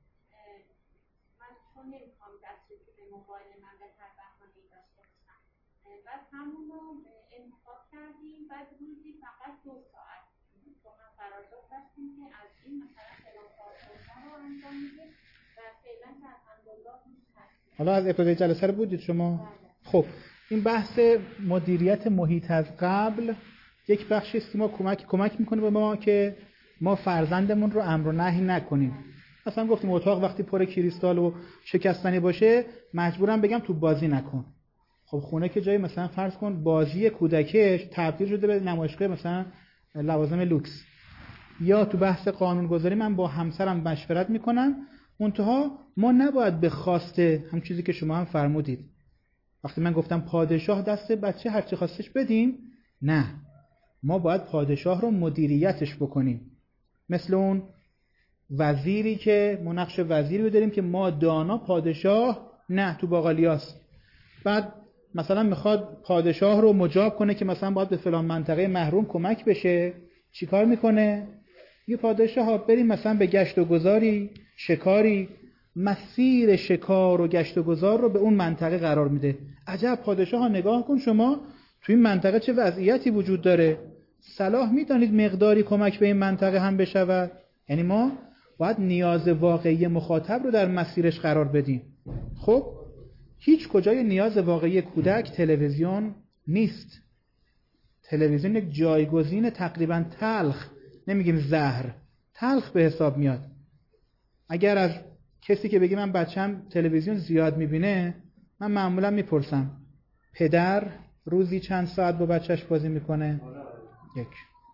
من چون نمیخوام دسترسی به موبایل من به هر بهانه‌ای داشته باشم، بعد همون رو انتخاب کردیم. بعد روزی فقط 2 ساعت تو هم قرارداد داشتیم که از این مثلا فلان کارها رو انجام میدیم و فعلا که الحمدلله هست. حالا از ابتدای جلسه رو بودید شما؟ خب این بحث مدیریت محیط از قبل یک بخشی است که ما کمک میکنه به ما که ما فرزندمون رو امر و نهی نکنیم. مثلا گفتیم اتاق وقتی پر کریستال و شکستنی باشه مجبورم بگم تو بازی نکن. خب خونه که جایی مثلا فرض کن بازی کودکش تبدیل شده به نمایشگاه مثلا لوازم لوکس. یا تو بحث قانونگذاری من با همسرم مشورت میکنم، منتها ما نباید به خواسته هم چیزی که شما هم فرمودید وقتی من گفتم پادشاه دست بچه هر چی خواستش بدیم، نه، ما باید پادشاه رو مدیریتش بکنیم. مثل اون وزیری که ما نقش وزیری رو داریم که ما دانا پادشاه نه تو باقالیاست. بعد مثلا میخواد پادشاه رو مجاب کنه که مثلا باید به فلان منطقه محروم کمک بشه، چی کار میکنه؟ یه پادشاه ها بریم مثلا به گشت و گذاری شکاری، مسیر شکار و گشت و گذار رو به اون منطقه قرار میده. عجب پادشاه ها نگاه کن شما تو این منطقه چه وضعیتی وجود داره، صلاح میدانید مقداری کمک به این منطقه هم بشود. یعنی ما باید نیاز واقعی مخاطب رو در مسیرش قرار بدیم. خب هیچ کجای نیاز واقعی کودک تلویزیون نیست. تلویزیون یک جایگزین تقریبا تلخ، نمیگیم زهر، تلخ به حساب میاد. اگر از کسی که بگه من بچم تلویزیون زیاد میبینه، من معمولا میپرسم پدر روزی چند ساعت با بچهش بازی میکنه؟ 1.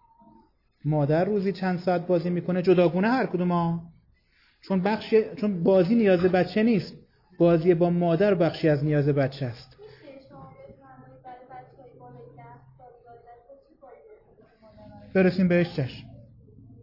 مادر روزی چند ساعت بازی میکنه؟ جداگونه هر کدوم ها. چون بازی نیاز بچه نیست، بازی با مادر بخشی از نیاز بچه است. برسیم بهش چشم.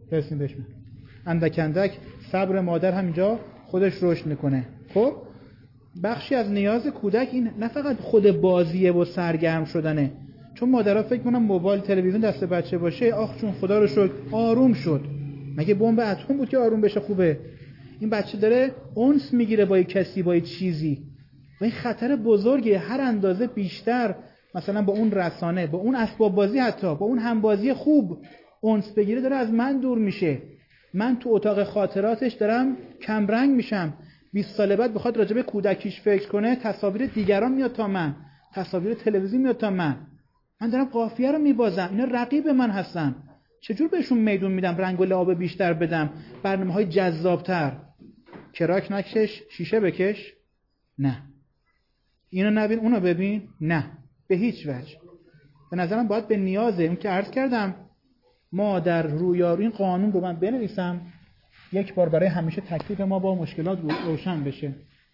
برسیم بهش. اندک اندک صبر مادر هم اینجا خودش رشد میکنه. خب بخشی از نیاز کودک این نه فقط خود بازیه و سرگرم شدنه، چون مادرها فکر کنن موبایل تلویزیون دست بچه باشه آخ چون خدا رو شکر آروم شد. مگه بمب اتم بود که آروم بشه خوبه؟ این بچه داره انس میگیره با یک کسی، با یک چیزی، و این خطر بزرگه. هر اندازه بیشتر مثلا با اون رسانه، با اون اسباب بازی، حتی با اون همبازی خوب انس بگیره، داره از من دور میشه. من تو اتاق خاطراتش دارم کم رنگ میشم. 20 سال بعد بخواد راجع به کودکیش فکر کنه، تصاویر دیگران میاد تا من، تصاویر تلویزیون میاد تا من دارم قافیه رو میبازم. اینا رقیب من هستن. چجور بهشون میدون میدم رنگ و لعاب بیشتر بدم، برنامه‌های جذابتر؟ کراک نکش شیشه بکش؟ نه. اینو نبین اونو ببین؟ نه، به هیچ وجه. به نظرم باید به نیازه. اون که عرض کردم ما در رویارو این قانون رو من بنویسم، یک بار برای همیشه تکلیف ما با مشکلات روشن بشه.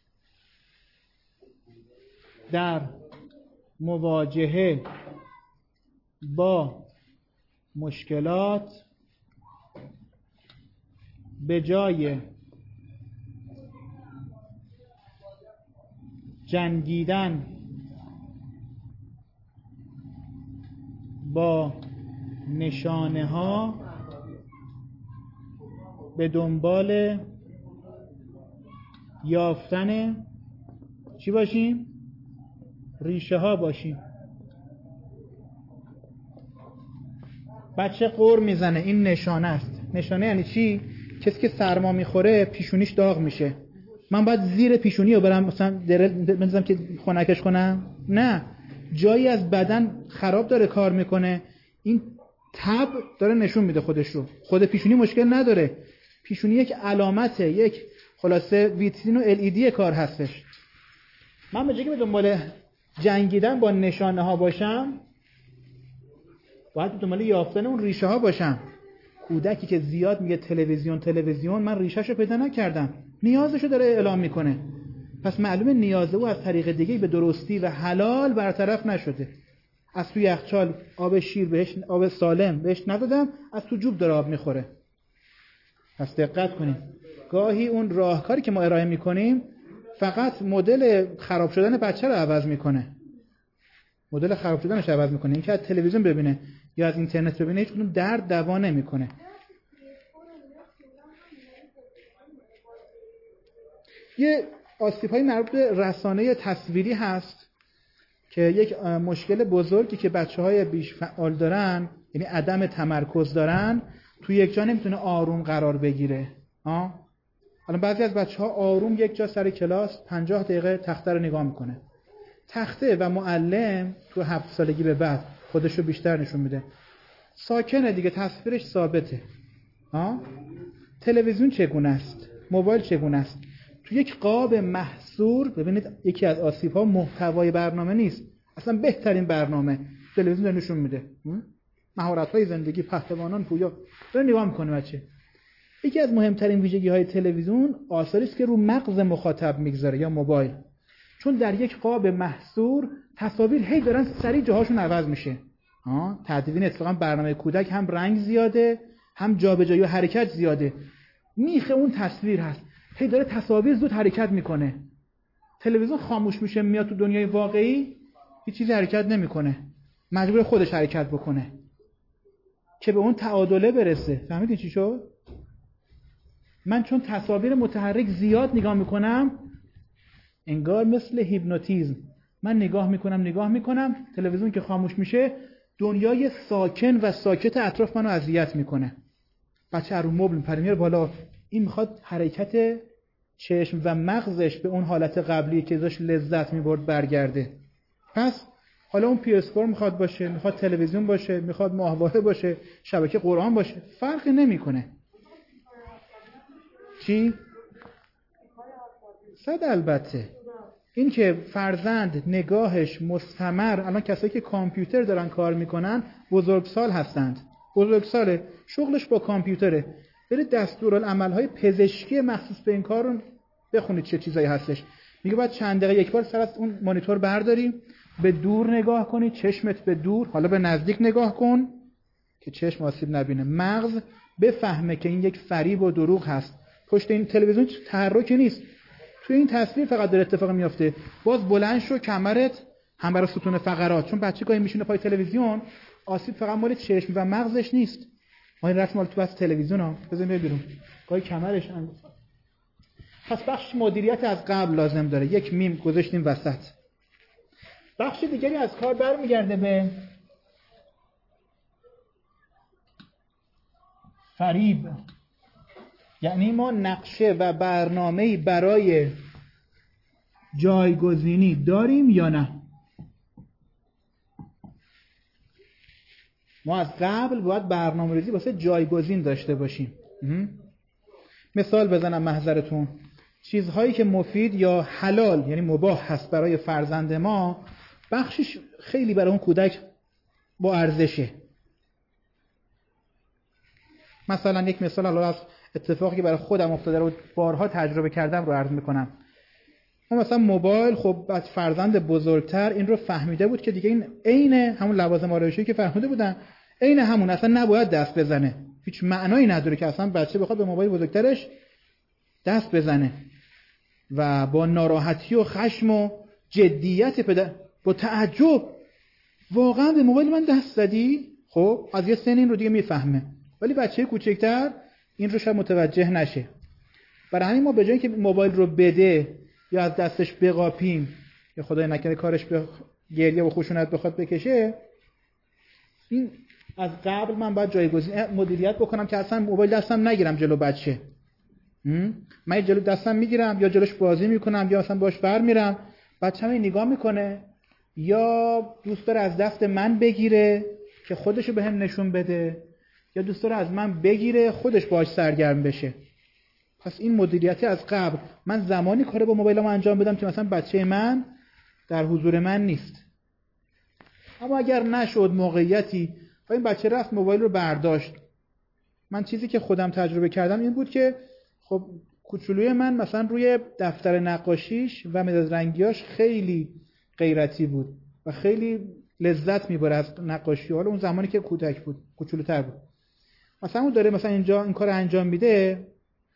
در مواجهه با مشکلات به جای جنگیدن با نشانه ها به دنبال یافتن چی باشیم؟ ریشه ها باشیم. بچه قُر میزنه، این نشانه است. نشانه یعنی چی؟ کسی که سرما میخوره پیشونیش داغ میشه. من باید زیر پیشونی رو برم مثلا بندازم که خنکش کنم؟ نه، جایی از بدن خراب داره کار میکنه. این تب داره نشون میده خودش رو. خود پیشونی مشکل نداره، پیشونی یک علامته، یک خلاصه ویترین و LED کار هستش. من به جایی که به دنبال جنگیدن با نشانه ها باشم، باید به دنبال یافتن اون ریشه ها باشم. کودکی که زیاد میگه تلویزیون، من ریشه‌ش رو پیدا نکردم، نیازشو داره اعلام میکنه. پس معلومه نیاز او از طریق دیگه به درستی و حلال برطرف نشده. از تو یخچال آب شیر بهش، آب سالم بهش ندادم، از تو جوب داره آب میخوره. پس دقت کنیم. گاهی اون راهکاری که ما ارائه میکنیم فقط مدل خراب شدن بچه رو عوض میکنه. مدل خراب شدنش عوض میکنه. اینکه از تلویزیون ببینه یا از اینترنت ببینه هیچ کدوم درد دوا نمیکنه. یه آسیب‌های مربوط به رسانه تصویری هست که یک مشکل بزرگی که بچه‌های بیش فعال دارن، یعنی عدم تمرکز دارن، توی یک جا نمیتونه آروم قرار بگیره. الان بعضی از بچه‌ها آروم یک جا سر کلاس 50 دقیقه تخته رو نگاه میکنه. تخته و معلم تو 7 سالگی به بعد خودش رو بیشتر نشون میده. ساکنه دیگه، تصویرش ثابته. تلویزیون چگونه است؟ موبایل چگونه است؟ تو یک قاب محصور. ببینید یکی از آسیب‌ها محتوای برنامه نیست، اصلا بهترین برنامه تلویزیون داره نشون میده. مهارت‌های زندگی، پهلوانان، پویا داره نگاه میکنه بچه. یکی از مهمترین ویژگی‌های تلویزیون آثاری است که رو مغز مخاطب میگذاره یا موبایل. چون در یک قاب محصور تصاویر هی دارن سریع جاهاشون عوض میشه. تدوین اتفاقا برنامه کودک هم رنگ زیاده، هم جابجایی و حرکت زیاده. میخ اون تصویر هست، هی داره تصاویر زود حرکت میکنه. تلویزیون خاموش میشه، میاد تو دنیای واقعی هیچ چیزی حرکت نمیکنه، مجبور خودش حرکت بکنه که به اون تعادله برسه. فهمیدین چی شد؟ من چون تصاویر متحرک زیاد نگاه میکنم، انگار مثل هیپنوتیزم، من نگاه میکنم، تلویزیون که خاموش میشه دنیای ساکن و ساکت اطراف منو اذیت میکنه. بچه رو مبل پرمیر بالا، این میخواد حرکت چشم و مغزش به اون حالت قبلی که ازش لذت میبرد برگرده. پس حالا اون PS4 میخواد باشه، میخواد تلویزیون باشه، میخواد ماهواره باشه، شبکه قرآن باشه، فرقی نمیکنه. چی؟ صد البته. این که فرزند نگاهش مستمر، الان کسایی که کامپیوتر دارن کار میکنن بزرگسال هستند، بزرگساله، شغلش با کامپیوتره. برید دستورالعمل‌های پزشکی مخصوص به این کار رو بخونید چه چیزایی هستش. میگه باید چند دقیقه یک بار سر از اون مانیتور برداری، به دور نگاه کنی، چشمت به دور، حالا به نزدیک نگاه کن که چشم آسیب نبینه. مغز بفهمه که این یک فریب و دروغ هست. پشت این تلویزیون تحرکی نیست، توی این تصویر فقط داره اتفاق میفته. باز بلند شو کمرت هم برای ستون فقرات، چون بچه گاهی میشینه پای تلویزیون، آسیب فقط مال چشم و مغزش نیست، ما این رسم مال تو بس تلویزیون ها، بزنیم بیرون گاهی کمرش پس بخش مدیریت از قبل لازم داره. یک میم گذاشتیم وسط. بخش دیگری از کار برمیگرده به فریب. یعنی ما نقشه و برنامه‌ای برای جایگزینی داریم یا نه؟ ما از قبل باید برنامه‌ریزی واسه جایگزین داشته باشیم. مثال بزنم محضرتون، چیزهایی که مفید یا حلال یعنی مباح هست برای فرزند ما، بخشش خیلی برای اون کودک با ارزشه. مثلا یک مثال الان از اتفاقی که برای خودم افتاده رو بارها تجربه کردم رو عرض میکنم. ما مثلا موبایل، خب از فرزند بزرگتر این رو فهمیده بود که دیگه این عین همون لوازم آرایشی که فهمیده بودن، عین همون، اصلا نباید دست بزنه. هیچ معنایی نداره که اصلا بچه بخواد به موبایل بزرگترش دست بزنه. و با ناراحتی و خشم و جدیت پدر با تعجب، واقعا به موبایل من دست زدی؟ خب از یه سن این رو دیگه میفهمه، ولی بچه کوچکتر این رو شاید متوجه نشه. برای همین ما به جای اینکه موبایل رو بده یا از دستش بقاپیم یا خدای نکنه کارش به گریه و خشونت بخواد بکشه، این از قبل من باید جایگزین مدیریت بکنم که اصلا موبایل دستم نگیرم جلو بچه. من جلو دستم میگیرم یا جلوش بازی میکنم یا اصلا باش بر میرم، بچه‌م نگاه میکنه یا دوست داره از دست من بگیره که خودشو بهم نشون بده یا دوست داره از من بگیره خودش باش سرگرم بشه. پس این مدیریتی از قبل، من زمانی کار با موبایلم انجام بدم که مثلا بچه من در حضور من نیست. اما اگر نشد موقعیتی و این بچه رفت موبایل رو برداشت، من چیزی که خودم تجربه کردم این بود که خب کوچولوی من مثلا روی دفتر نقاشیش و مداد رنگیاش خیلی غیرتی بود و خیلی لذت میبره از نقاشی. حالا اون زمانی که کودک بود، کوچولوتر بود، مثلا اون داره مثلا اینجا این کار انجام میده،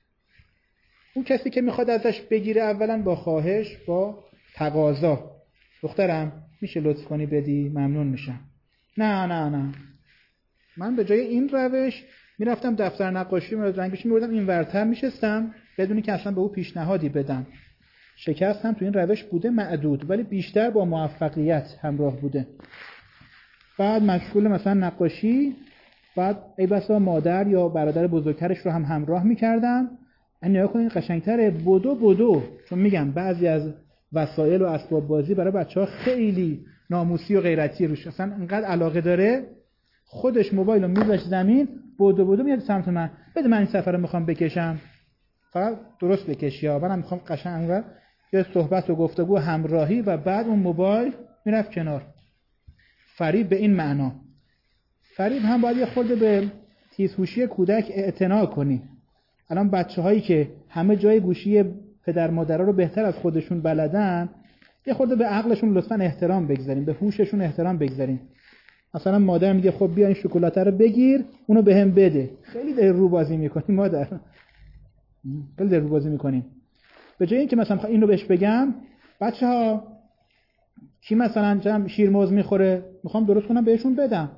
اون کسی که میخواد ازش بگیره اولا با خواهش، با تقاضا، دخترم میشه لطف کنی بدی، ممنون میشم. نه من به جای این روش میرفتم دفتر نقاشی مداد رنگیش میبردم این ورتر میشستم بدونی که اصلا به او پیشنهادی بدم. شکست هم تو این روش بوده معدود، ولی بیشتر با موفقیت همراه بوده. بعد مشغول مثلا نقاشی، بعد ای بسا مادر یا برادر بزرگترش رو هم همراه میکردم. نیا کنین قشنگتره، بدو، چون میگم بعضی از وسایل و اسباب بازی برای بچه‌ها خیلی ناموسی و غیرتی روش، اصلا انقدر علاقه داره خودش موبایل رو میذاش زمین، بدو میاد سمت من، بده من این سفر رو میخوام بکشم، فقط درست بکشی یا منم میخوام قشنگ یه صحبت و گفتگو همراهی و بعد اون موبایل میرفت کنار. فریب به این معنا. فریب هم باید یه خورده به تیزهوشی کودک اعتنا کنی. الان بچه‌هایی که همه جای گوشی پدر مادرها رو بهتر از خودشون بلدن، یه خورده به عقلشون لطفاً احترام بگذاریم، به هوششون احترام بگذاریم. مثلا مادر میگه خب بیا این شکلات رو بگیر، اونو بهم بده. خیلی دیر رو بازی میکنیم مادر. خیلی دیر رو بازی میکنیم. به جای اینکه مثلا اینو بهش بگم بچه‌ها کی مثلا شیرموز میخوره، میخوام درست کنم بهشون بدم،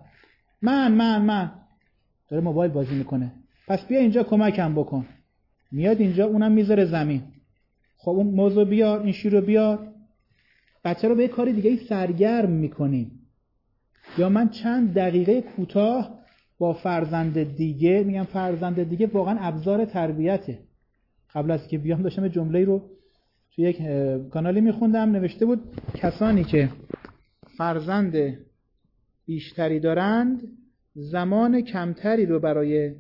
من داره موبایل بازی میکنه، پس بیا اینجا کمکم بکن. میاد اینجا، اونم میذاره زمین. خب اون موزو بیار، این شیر رو بیار. بچه رو به کاری دیگه سرگرم میکنیم. یا من چند دقیقه کوتاه با فرزند دیگه، میگم فرزند دیگه واقعا ابزار تربیته. قبل از که بیام داشتم جمله رو توی یک کانالی میخوندم، نوشته بود کسانی که فرزند بیشتری دارند زمان کمتری رو برای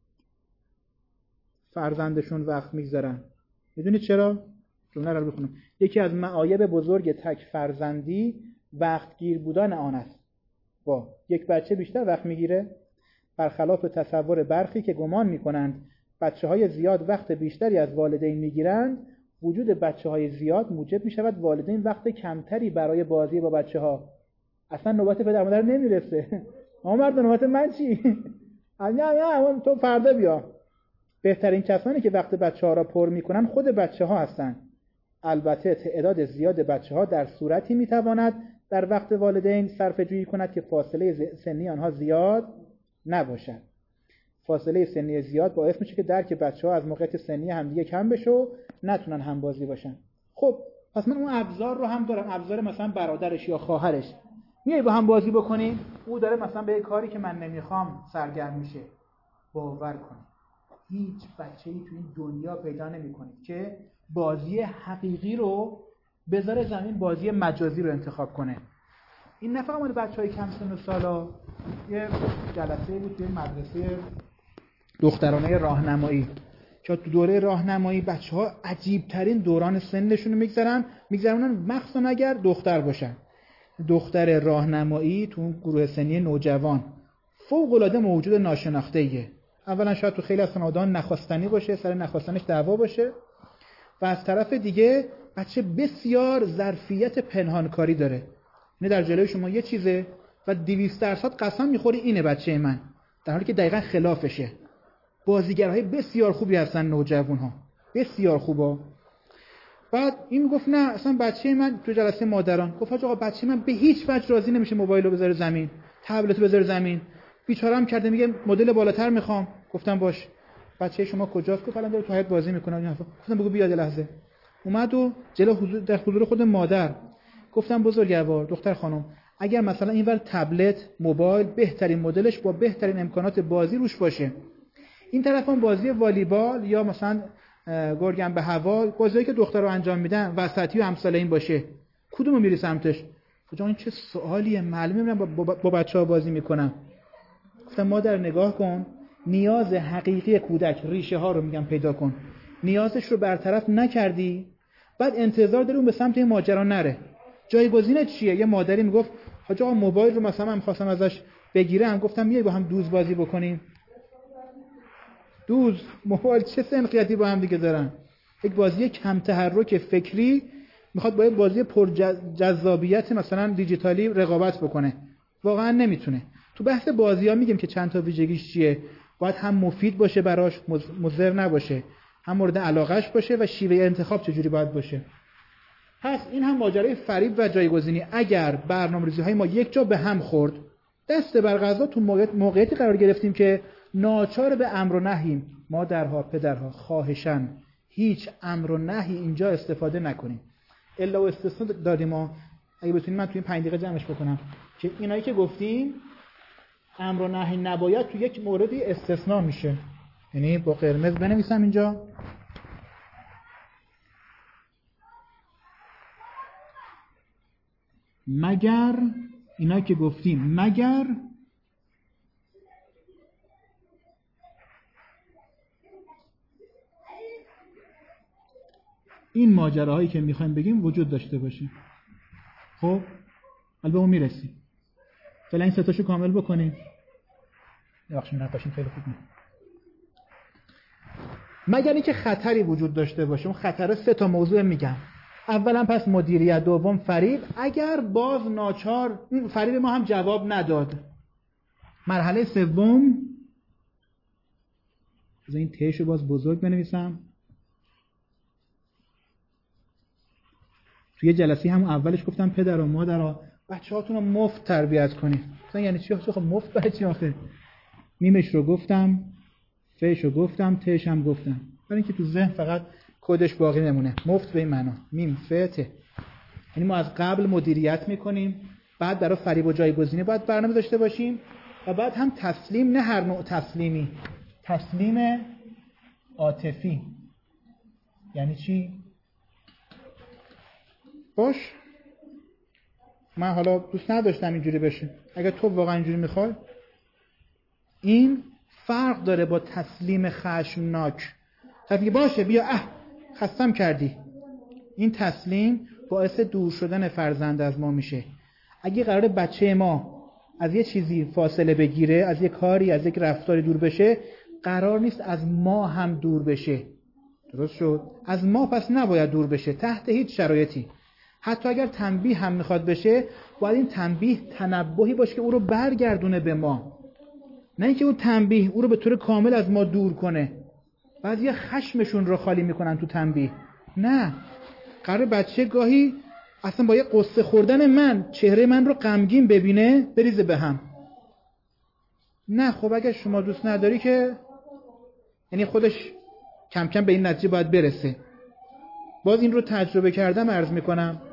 فرزندشون وقت میگذارن. میدونید چرا؟ جمله رو بخونم. یکی از معایب بزرگ تک فرزندی وقتگیر بودن آن است. با یک بچه بیشتر وقت میگیره، برخلاف تصور برخی که گمان میکنند بچه‌های زیاد وقت بیشتری از والدین میگیرند. وجود بچه‌های زیاد موجب میشود والدین وقت کمتری برای بازی با بچه‌ها. اصلا نوبت پدر مادر نمیرسه. مرد نوبت من چی؟ نه تو فردا بیا. بهترین کسانی که وقت بچه‌ها را پر میکنن خود بچه‌ها هستن. البته تعداد زیاد بچه‌ها در صورتی میتواند در وقت والدین صرفه‌جویی کند که فاصله سنی آنها زیاد نباشد. فاصله سنی زیاد باعث میشه که درک بچه‌ها از موقعیت سنی همدیگه کم بشه و نتونن همبازی باشن. خب پس من اون ابزار رو هم دارم، ابزار مثلا برادرش یا خواهرش، میای با هم بازی بکنیم، او داره مثلا به کاری که من نمیخوام سرگرم میشه. باور کنید هیچ بچه‌ای تو این دنیا پیدا نمی‌کنید که بازی حقیقی رو بذاره زمین، بازی مجازی رو انتخاب کنه. این نه فقط مال بچه‌های کم سن و سالا، یه جلسه بود توی مدرسه دخترانه راهنمایی که تو دوره راهنمایی بچه‌ها عجیب‌ترین دوران سنشون رو میگذرونن مخصوصا اگر دختر باشن. دختر راهنمایی تو اون گروه سنی نوجوان فوق‌العاده موجود ناشناخته‌ایه. اولا شاید تو خیلی از خانواده‌ها نخواستنی باشه، سر نخواستنش دعوا باشه، و از طرف دیگه بچه بسیار ظرفیت پنهانکاری داره. نه در جلوی شما یه چیزه و 200% قسم می‌خوری اینه بچه من، در حالی که دقیقاً خلافشه. بازیگرهای بسیار خوبی هستن نوجوان‌ها، بسیار خوبا. بعد این میگفت نه اصلا بچه من، تو جلسه مادران گفت آقا بچه من به هیچ وجه راضی نمیشه موبایل رو بذاره زمین، تبلت رو بذاره زمین، بیچاره‌ام کرده، میگه مدل بالاتر میخوام. گفتم باش. بچه شما کجاست؟ گفت الان داره تو حیاط بازی میکنه. گفتم بگو بیاد یه لحظه. اومد و در حضور خود مادر گفتم بزرگوار دختر خانم، اگر مثلا اینور تبلت، موبایل، بهترین مدلش با بهترین امکانات بازی روش باشه، این طرف هم بازی والیبال یا مثلا گرگن به هوا، بازیایی که دخترها انجام میدن وسطی و امثال این باشه، کدومو میری سمتش؟ گفتم این چه سوالیه، معلومه من با بچه‌ها بازی میکنم. گفتم مادر نگاه کن، نیاز حقیقی کودک، ریشه ها رو میگم پیدا کن، نیازش رو برطرف نکردی، بعد انتظار داری اون به سمت این ماجرا نره. جایگزینت چیه؟ یه مادری میگفت حاج آقا موبایل رو مثلا من می‌خواستم ازش بگیرم، گفتم میای با هم دوز بازی بکنیم. دوز موبایل چه سنخیتی با هم دیگه دارن؟ یک بازی کم تحرک فکری میخواد با یه بازی پر جذابیت مثلا دیجیتالی رقابت بکنه، واقعا نمیتونه. تو بحث بازی‌ها میگیم که چند تا ویژگیش چیه، باید هم مفید باشه براش، مضر نباشه، هم مورد علاقهش باشه و شیوه انتخاب چجوری باید باشه. پس این هم ماجرای فریب و جایگزینی. اگر برنامه‌ریزی‌های ما یک جا به هم خورد، دست بر قضا تو موقعیتی قرار گرفتیم که ناچار به امر و نهیم، مادرها پدرها خواهشاً هیچ امر و نهی اینجا استفاده نکنیم. الا و استثنا دادیم ما. اگه بتونیم من توی این 5 دقیقه جمعش بکنم که اینایی که گفتیم امر و نهی نباید تو یک موردی استثناء میشه. یعنی با قرمز بنویسم اینجا، مگر اینایی که گفتیم، مگر این ماجراهایی که میخوایم بگیم وجود داشته باشه. خب البته اون میرسیم. فعلا این 3 تاشو کامل بکنیم. بخشیم نقاشیم خیلی خوب نیست. مگر اینکه خطری وجود داشته باشه. اون خطر 3 تا موضوع میگم. اولا پس مدیریت، دوم فریب. اگر باز ناچار فریب ما هم جواب نداد، مرحله سوم، از این تهشو باز بزرگ بنویسم، توی جلسه هم اولش گفتم پدر و مادرها بچه‌هاتون رو مفت تربیت کنید. مثلا یعنی چی؟ خب مفت برای چی آخه؟ میمش رو گفتم، فش رو گفتم، تش هم گفتم، برای اینکه تو ذهن فقط کدش باقی نمونه. مفت به این معنا، میم ف ت. یعنی ما از قبل مدیریت میکنیم، بعد برای فریب و جایگزینی باید برنامه داشته باشیم، و بعد هم تسلیم، نه هر نوع تسلیمی، تسلیم عاطفی. یعنی چی؟ باش من حالا دوست نداشتم اینجوری بشه، اگر تو واقعا اینجوری میخوای. این فرق داره با تسلیم خشمناک. طرف باشه بیا خستم کردی. این تسلیم باعث دور شدن فرزند از ما میشه. اگه قراره بچه ما از یه چیزی فاصله بگیره، از یه کاری، از یک رفتاری دور بشه، قرار نیست از ما هم دور بشه. درست شد؟ از ما پس نباید دور بشه تحت هیچ شرایطی. حتی اگر تنبیه هم میخواد بشه، باید این تنبیه تنبهی باشه که او رو برگردونه به ما، نه اینکه اون تنبیه او رو به طور کامل از ما دور کنه. بعضیا خشمشون رو خالی میکنن تو تنبیه. نه، قرار بچه گاهی اصلا با یه قصه خوردن من چهره من رو غمگین ببینه بریزه به هم. نه خب اگه شما دوست نداری که یعنی خودش کم کم به این نتیجه باید برسه. باز این رو تجربه کردم عرض میکنم.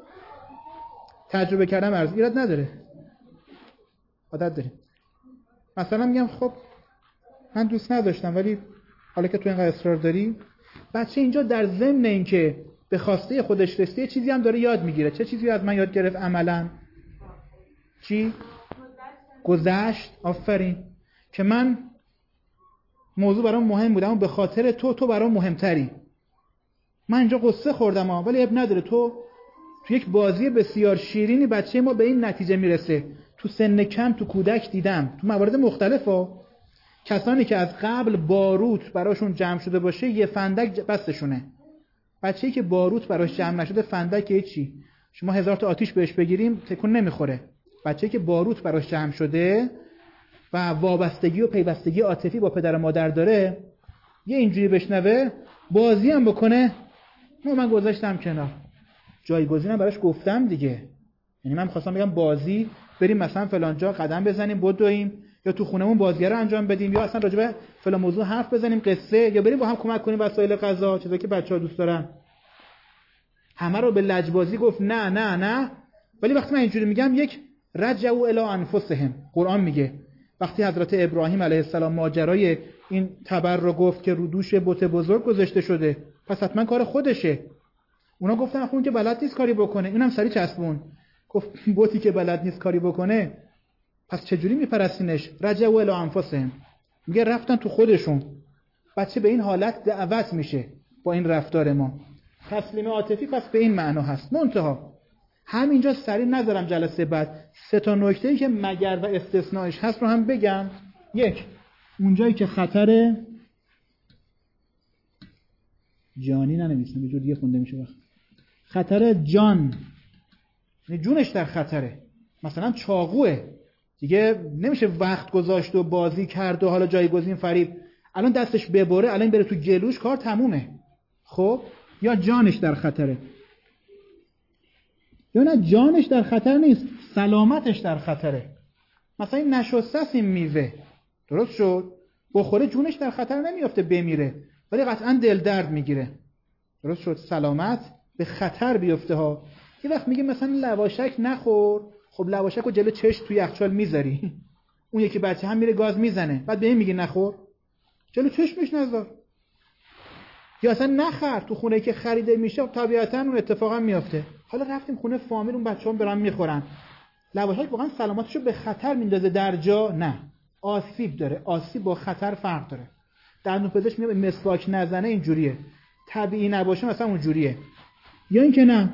ایراد نداره. عادت داریم. مثلا میگم خب من دوست نداشتم ولی حالا که تو اینقدر اصرار داری، بچه اینجا در ضمن این که به خواسته خودش رسیده چیزی هم داره یاد میگیره. چه چیزی از من یاد گرفت عملاً؟ چی؟ گذشت. آفرین. که من موضوع برام مهم بود اما به خاطر تو برام مهمتری. من اینجا قصه خوردم ولی اب نداره. تو یک بازی بسیار شیرینی بچه ما به این نتیجه میرسه. تو سن کم تو کودک دیدم تو موارد مختلفه کسانی که از قبل باروت براشون جمع شده باشه یه فندک بستشونه. بچه‌ای که باروت براش جمع نشده فندک هیچی. شما 1000 تا آتیش بهش بگیریم تکون نمیخوره. بچه‌ای که باروت براش جمع شده و وابستگی و پیوستگی عاطفی با پدر و مادر داره یه اینجوری بشنوه بازی هم بکنه من گذاشتم کنار. جایگزینم براش گفتم دیگه. یعنی من می‌خواستم بگم بازی بریم مثلا فلان جا قدم بزنیم بدویم یا تو خونمون بازی رو انجام بدیم یا اصلا راجع به فلان موضوع حرف بزنیم قصه یا بریم با هم کمک کنیم وسایل غذا چیزایی که بچه‌ها دوست دارن. همه رو به لجبازی گفت نه نه نه. ولی وقتی من اینجوری میگم یک رجعوا الی انفسهم. قرآن میگه وقتی حضرت ابراهیم علیه السلام ماجرای این تبر رو گفت که رو دوش بت بزرگ گذاشته شده پس حتما کار خودشه. اونا گفتن اون که بلد نیست کاری بکنه. اینم سری چسبون گفت بتی که بلد نیست کاری بکنه پس چجوری میپرستینش؟ رجعوا الی انفسهم. میگه رفتن تو خودشون. بچه به این حالت دعوت میشه با این رفتار ما. تسلیم عاطفی پس به این معنا هست. منتها همینجا سری نذارم جلسه بعد 3 نکته‌ای که مگر و استثناءش هست رو هم بگم. یک، اونجایی که خطر جانی ننویسم یه جور دیگه خونده میشه وقت. خطر جان، یعنی جونش در خطره. مثلا چاقوه دیگه نمیشه وقت گذاشت و بازی کرد و حالا جایگزین فریب الان دستش ببره الان بره تو جلوش کار تمومه. خب یا جانش در خطره یا نه جانش در خطر نیست سلامتش در خطره. مثلا این نشسته است این میوه درست شد بخوره جونش در خطر نمیافته بمیره ولی قطعا دل درد میگیره. درست شد سلامت به خطر بیفته ها. یه وقت میگه مثلا لواشک نخور. خب لواشک رو جلو چشم توی یخچال میذاری اون یکی بچه هم میره گاز میزنه بعد به این میگه نخور جلو چشمش نذار. یا اصلا نخر تو خونه که خریده میشه طبیعتا اون اتفاقا میافته. حالا رفتیم خونه فامیل اون بچه‌ها برام میخورن لواشک واقعا سلامتشو به خطر میندازه در جا؟ نه آسیب داره. آسیب با خطر فرق داره. دندونپزشک میگه مسواک نزنه اینجوریه طبیعی نباشه مثلا اونجوریه. یا اینکه نه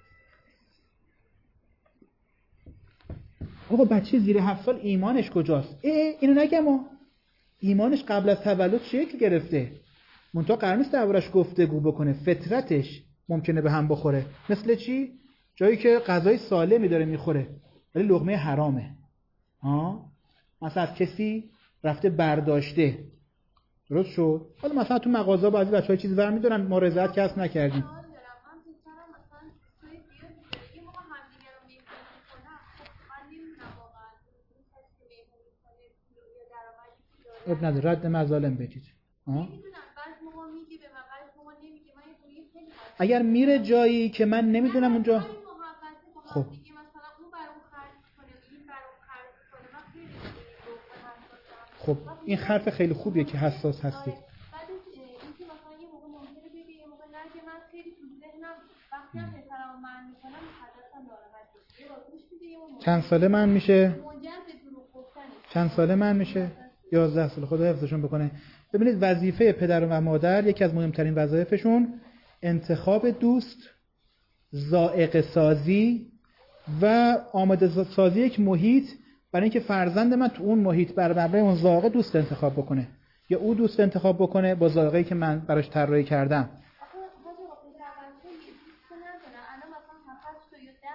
آقا بچه زیر 7 سال ایمانش کجاست؟ اینو نگم ایمانش قبل از تولد شکل گرفته منتها قرار نیست دربارش گفتگو بکنه. فطرتش ممکنه به هم بخوره. مثل چی؟ جایی که غذای سالمی داره میخوره ولی لقمه حرامه. مثلا از کسی رفته برداشته. درست شد؟ حالا مثلا تو مغازه بعضی بچه‌ها چیزی برمی‌دارن ما رضایت کسب نکردیم. اب نداره رد مظالم بدید. اگر میره جایی که من نمیدونم اونجا خب خب این حرف خیلی خوبیه که حساس هستی. چند ساله من میشه؟ 11 سال. خدا حفظشون بکنه. ببینید وظیفه پدر و مادر یکی از مهمترین وظایفشون انتخاب دوست، ذائقه سازی و آماده سازی یک محیط برای اینکه فرزند من تو اون محیط بر مبنای اون ذائقه دوست انتخاب بکنه یا او دوست انتخاب بکنه با ذائقه‌ای که من براش طراحی کردم.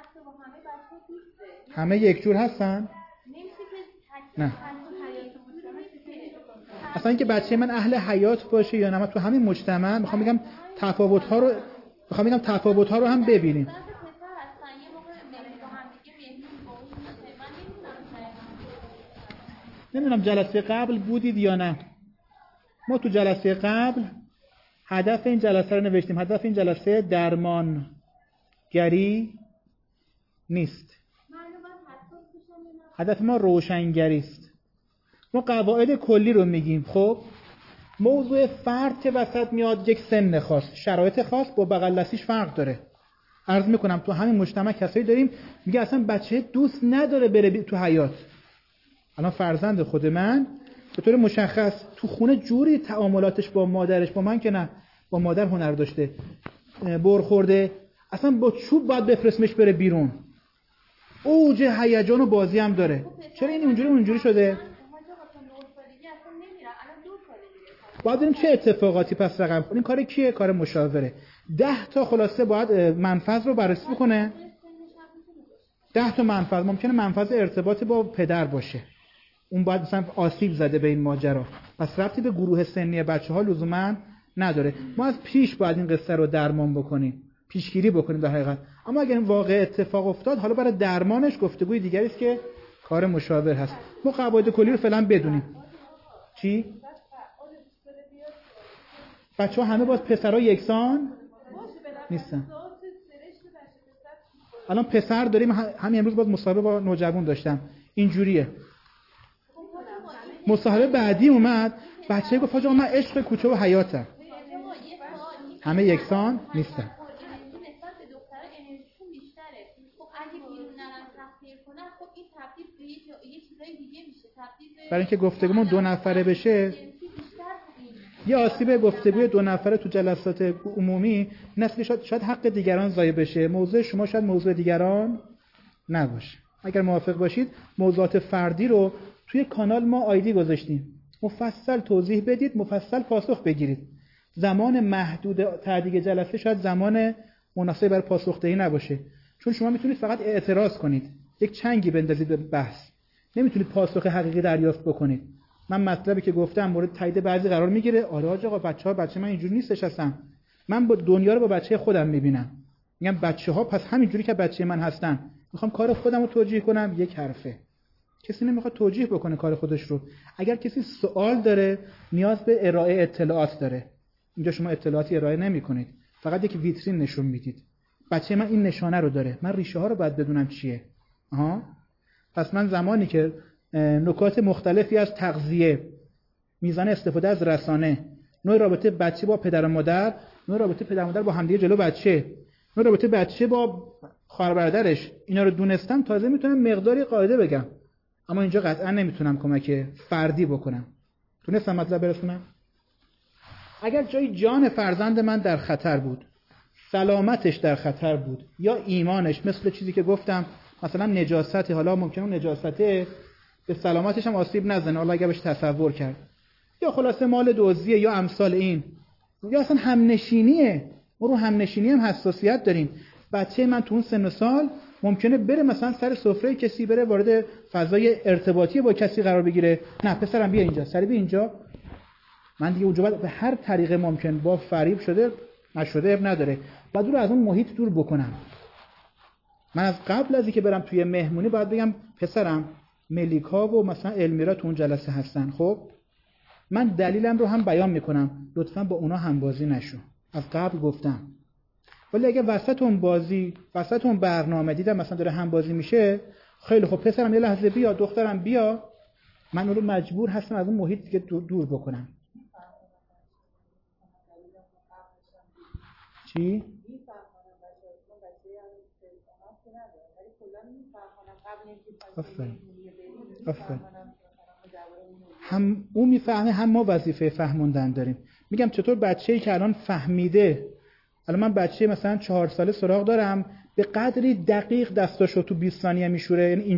همه یک جور هستن؟ نه. اصلا اینکه بچه من اهل حیات باشه یا نه تو همین مجتمع میخوام بگم تفاوت ها رو هم ببینیم. نمیدونم جلسه قبل بودید یا نه. ما تو جلسه قبل هدف این جلسه رو نوشتیم. هدف این جلسه درمانگری نیست. هدف ما روشنگری است. ما قواعد کلی رو میگیم. خب موضوع فرد که وسط میاد یک سن خاص، شرایط خاص با بغل دستیش فرق داره. عرض میکنم تو همین مجتمع کسایی داریم میگه اصلا بچه دوست نداره بره تو حیات. الان فرزند خود من به طور مشخص تو خونه جوری تعاملاتش با مادرش، با من که نه، با مادر هنر داشته، برخورده، اصلا با چوب باید بفرستمش بره بیرون. اوج هیجان و بازی هم داره. چرا این اونجوری شده؟ باید ببینیم چه اتفاقاتی پس رقم کنیم. این کار کیه؟ کار مشاوره. 10 تا خلاصه باید منفذ رو بررسی بکنه. 10 تا منفذ. ممکنه منفذ ارتباط با پدر باشه، اون باید مثلا آسیب زده به این ماجرا، پس ربطی به گروه سنی بچه‌ها لزوما نداره. ما از پیش باید این قصه رو درمان بکنیم، پیشگیری بکنیم در حقیقت. اما اگر این واقع اتفاق افتاد، حالا برای درمانش گفتگوی دیگری است که کار مشاور هست. ما قواعد کلی رو فعلا بدونیم. چی؟ بچه‌ها همه باز پسرها یکسان نیستن. الان پسر داریم، همین امروز باز مصاحبه با نوجوان داشتم، اینجوریه. مصاحبه بعدی اومد، بچه گفت آقا من عشق کوچه و حیاتم. همه یکسان نیستن. برای اینکه گفتگومون 2 نفره بشه، یه آسیب گفتگوی 2 نفره تو جلسات عمومی این است که شاید حق دیگران ضایع بشه، موضوع شما شاید موضوع دیگران نباشه. اگر موافق باشید موضوعات فردی رو توی کانال ما آیدی گذاشتیم، مفصل توضیح بدید، مفصل پاسخ بگیرید. زمان محدود تعدیق جلسه شاید زمان مناسب برای پاسخ دهی نباشه، چون شما میتونید فقط اعتراض کنید، یک چنگی بندازید به بحث، نمیتونید پاسخ حقیقی دریافت بکنید. من مطلبی که گفتم مورد تایید بعضی قرار میگیره. آره آقا بچه من اینجوری نیستش اصلا. من با دنیا رو با بچه خودم میبینم. میگم بچه‌ها پس همینجوری که بچه من هستن، میخوام کار خودم رو توجیه کنم. یک حرفه. کسی نمیخواد توجیه بکنه کار خودش رو. اگر کسی سوال داره نیاز به ارائه اطلاعات داره. اینجا شما اطلاعاتی ارائه نمی‌کنید، فقط یک ویترین نشون میدید. بچه من این نشانه رو داره، من ریشه ها رو باید بدونم چیه. پس من زمانی که نکات مختلفی از تغذیه، میزان استفاده از رسانه، نوع رابطه بچه با پدر و مادر، نوع رابطه پدر و مادر با همدیگه جلو بچه، نوع رابطه بچه با خواهر برادرش، اینا رو دونستم تازه میتونم مقداری قاعده بگم. اما اینجا قطعا نمیتونم کمک فردی بکنم. تونستم مطلب برسونم؟ اگر جای جان فرزند من در خطر بود، سلامتش در خطر بود، یا ایمانش، مثل چیزی که گفتم مثلا نجاست، حالا ممکنه نجاسته به سلامتش هم آسیب نزنه، حالا اگه بهش تصور کرد، یا خلاصه مال دزدیه یا امثال این، یا اصلا همنشینیه، ما رو همنشینی هم حساسیت داریم. بچه من تو اون سن و سال ممکنه بره مثلا سر سفره کسی، بره وارد فضای ارتباطی با کسی قرار بگیره. نه پسرم بیا اینجا، سری بیا اینجا. من دیگه اونجا به هر طریق ممکن، با فریب شده نشده اب نداره، بعد رو از اون محیط دور بکنم. من از قبل از اینکه برم توی مهمونی باید بگم پسرم ملیکا و مثلا المیرا تو اون جلسه هستن، خب من دلیلم رو هم بیان میکنم، لطفاً با اونا همبازی نشو. از قبل گفتم. ولی اگه وسط اون برنامه دیدم مثلا داره همبازی میشه، خیلی خب پسرم یه لحظه بیا، دخترم بیا، من اون رو مجبور هستم از اون محیط دیگه دور بکنم. چی؟ آفرین. هم اون میفهمه، هم ما وظیفه فهموندن داریم. میگم چطور بچه‌ای که الان فهمیده، الان من بچه مثلا 4 ساله سراغ دارم، به قدری دقیق دستاشو تو 20 ثانیه میشوره، یعنی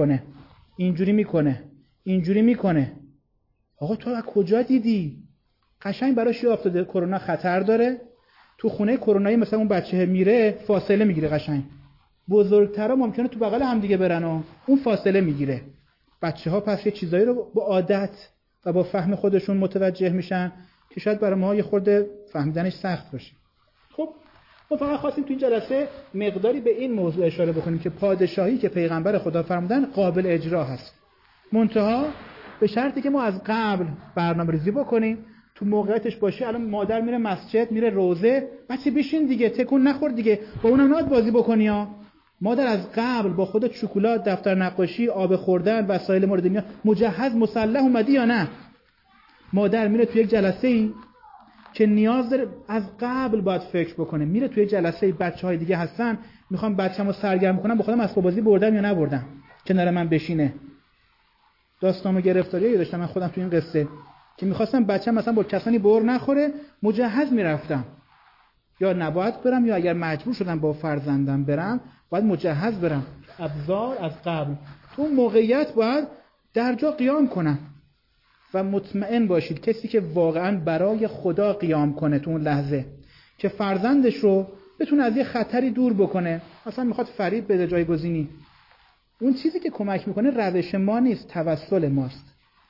اینجوری میکنه. آقا تو از کجا دیدی؟ قشنگ براش یاد افتاده کرونا خطر داره. تو خونه کرونایی مثلا اون بچه میره فاصله میگیره، قشنگ. بزرگترا ممکنه تو بغل هم دیگه برن و اون فاصله میگیره. بچه‌ها پس یه چیزایی رو با عادت و با فهم خودشون متوجه میشن که شاید برای ما یه خورده فهمیدنش سخت باشه. خب ما فقط خواستیم تو این جلسه مقداری به این موضوع اشاره بکنیم که پادشاهی که پیغمبر خدا فرمودن قابل اجرا هست، منتها به شرطی که ما از قبل برنامه‌ریزی بکنیم، تو موقعیتش باشه. الان مادر میره مسجد، میره روزه، بچه بشین دیگه، تکون نخور دیگه، با اونم نباید بازی بکنی ها. مادر از قبل با خودت شکلات، دفتر نقاشی، آب خوردن، وسایل مورد نیاز مجهز مسلح اومدی یا نه؟ مادر میره تو یک جلسه‌ای که نیاز داره از قبل باید فکر بکنه، میره توی جلسه بچه‌های دیگه هستن، میخوام بچه‌مو سرگرم کنم، با خودم اسباب بازی بردم یا نبردم کنار من بشینه. داستانو گرفتاری داشتم من خودم تو این قصه که میخواستم بچه‌م مثلا با کسانی بر نخوره، مجهز میرفتم، یا نباید برم یا اگر مجبور شدم با فرزندم برم باید مجهز برم، ابزار از قبل. تو موقعیت باید در جا قیام کنم و مطمئن باشید کسی که واقعا برای خدا قیام کنه تو اون لحظه که فرزندش رو بتونه از یه خطری دور بکنه، مثلا میخواد فریب بده جایگزینی، اون چیزی که کمک میکنه روش ما نیست، توسل ماست.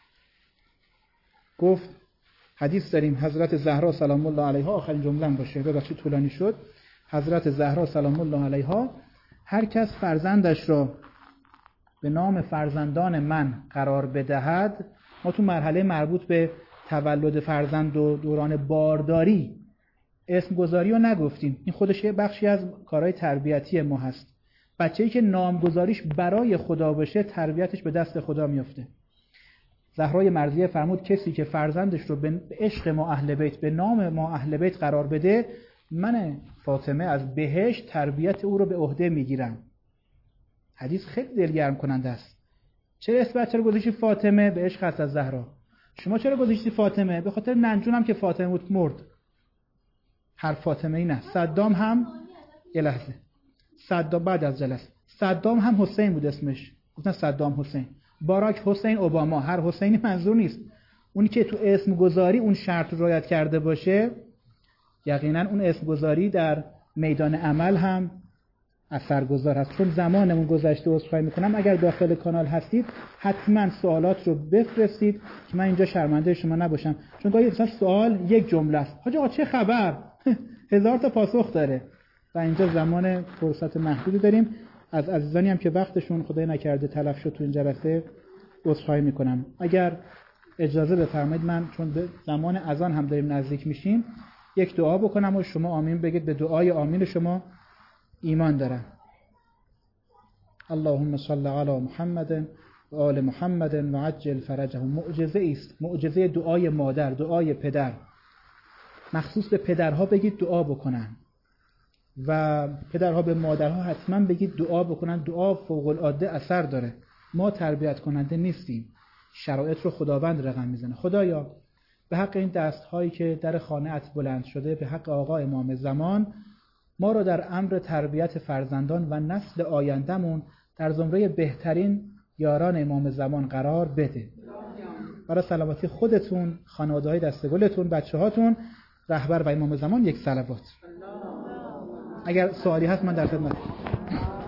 گفت حدیث داریم حضرت زهرا سلام الله علیها، آخرین جمله باشه ببخشید طولانی شد، حضرت زهرا سلام الله علیها هر کس فرزندش را به نام فرزندان من قرار بدهد، ما تو مرحله مربوط به تولد فرزند و دوران بارداری اسم گذاری رو نگفتیم، این خودش یه بخشی از کارهای تربیتی ما هست. بچه‌ای که نامگذاریش برای خدا باشه تربیتش به دست خدا میفته. زهرای مرضیه فرمود کسی که فرزندش رو به عشق ما اهل بیت، به نام ما اهل بیت قرار بده، من فاطمه از بهشت تربیت او رو به عهده میگیرم. حدیث خیلی دلگرم کننده است. چرا اسم بچه رو گذاشتی فاطمه؟ به عشق هست از زهرا. شما چرا گذاشتی فاطمه؟ به خاطر ننجونم که فاطمه بود مرد. هر فاطمه ای نه. صدام هم یه لحظه، صدام بعد از جلسه، صدام هم حسین بود اسمش، گفتن صدام حسین. باراک حسین اوباما، هر حسینی منظور نیست. اونی که تو اسم گذاری اون شرط رو رعایت کرده باشه، یقینا اون اسم گذاری در میدان عمل هم اثرگذار هست. چون زمانمون گذشته، عذرخواهی میکنم اگر داخل کانال هستید حتما سوالات رو بفرستید که من اینجا شرمنده شما نباشم، چون گاهی مثلا سوال یک جمله است، حاج آقا چه خبر؟ 1000 تا پاسخ داره و اینجا زمان فرصت محدودی داریم. از عزیزانی هم که وقتشون خدای نکرده تلف شد تو این جلسه عذرخواهی میکنم. اگر اجازه بفرمایید من چون به زمان اذان هم داریم نزدیک میشیم یک دعا بکنم و شما آمین بگید. به دعای آمین شما ایمان دارم. اللهم صل علی محمد و آل محمد و عجل فرجهم. معجزه است، معجزه دعای مادر، دعای پدر. مخصوص به پدرها بگید دعا بکنن و پدرها به مادرها حتما بگید دعا بکنن. دعا فوق العاده اثر داره. ما تربیت کننده نیستیم، شرایط رو خداوند رقم میزنه. خدایا به حق این دست‌هایی که در خانه‌ات بلند شده، به حق آقا امام زمان، ما رو در امر تربیت فرزندان و نسل آیندهمون در زمره بهترین یاران امام زمان قرار بده. برای سلامتی خودتون، خانواده‌های دستگلتون، بچه‌هاتون، رهبر و امام زمان یک صلوات. اگر سوالی هست من در خدمتم.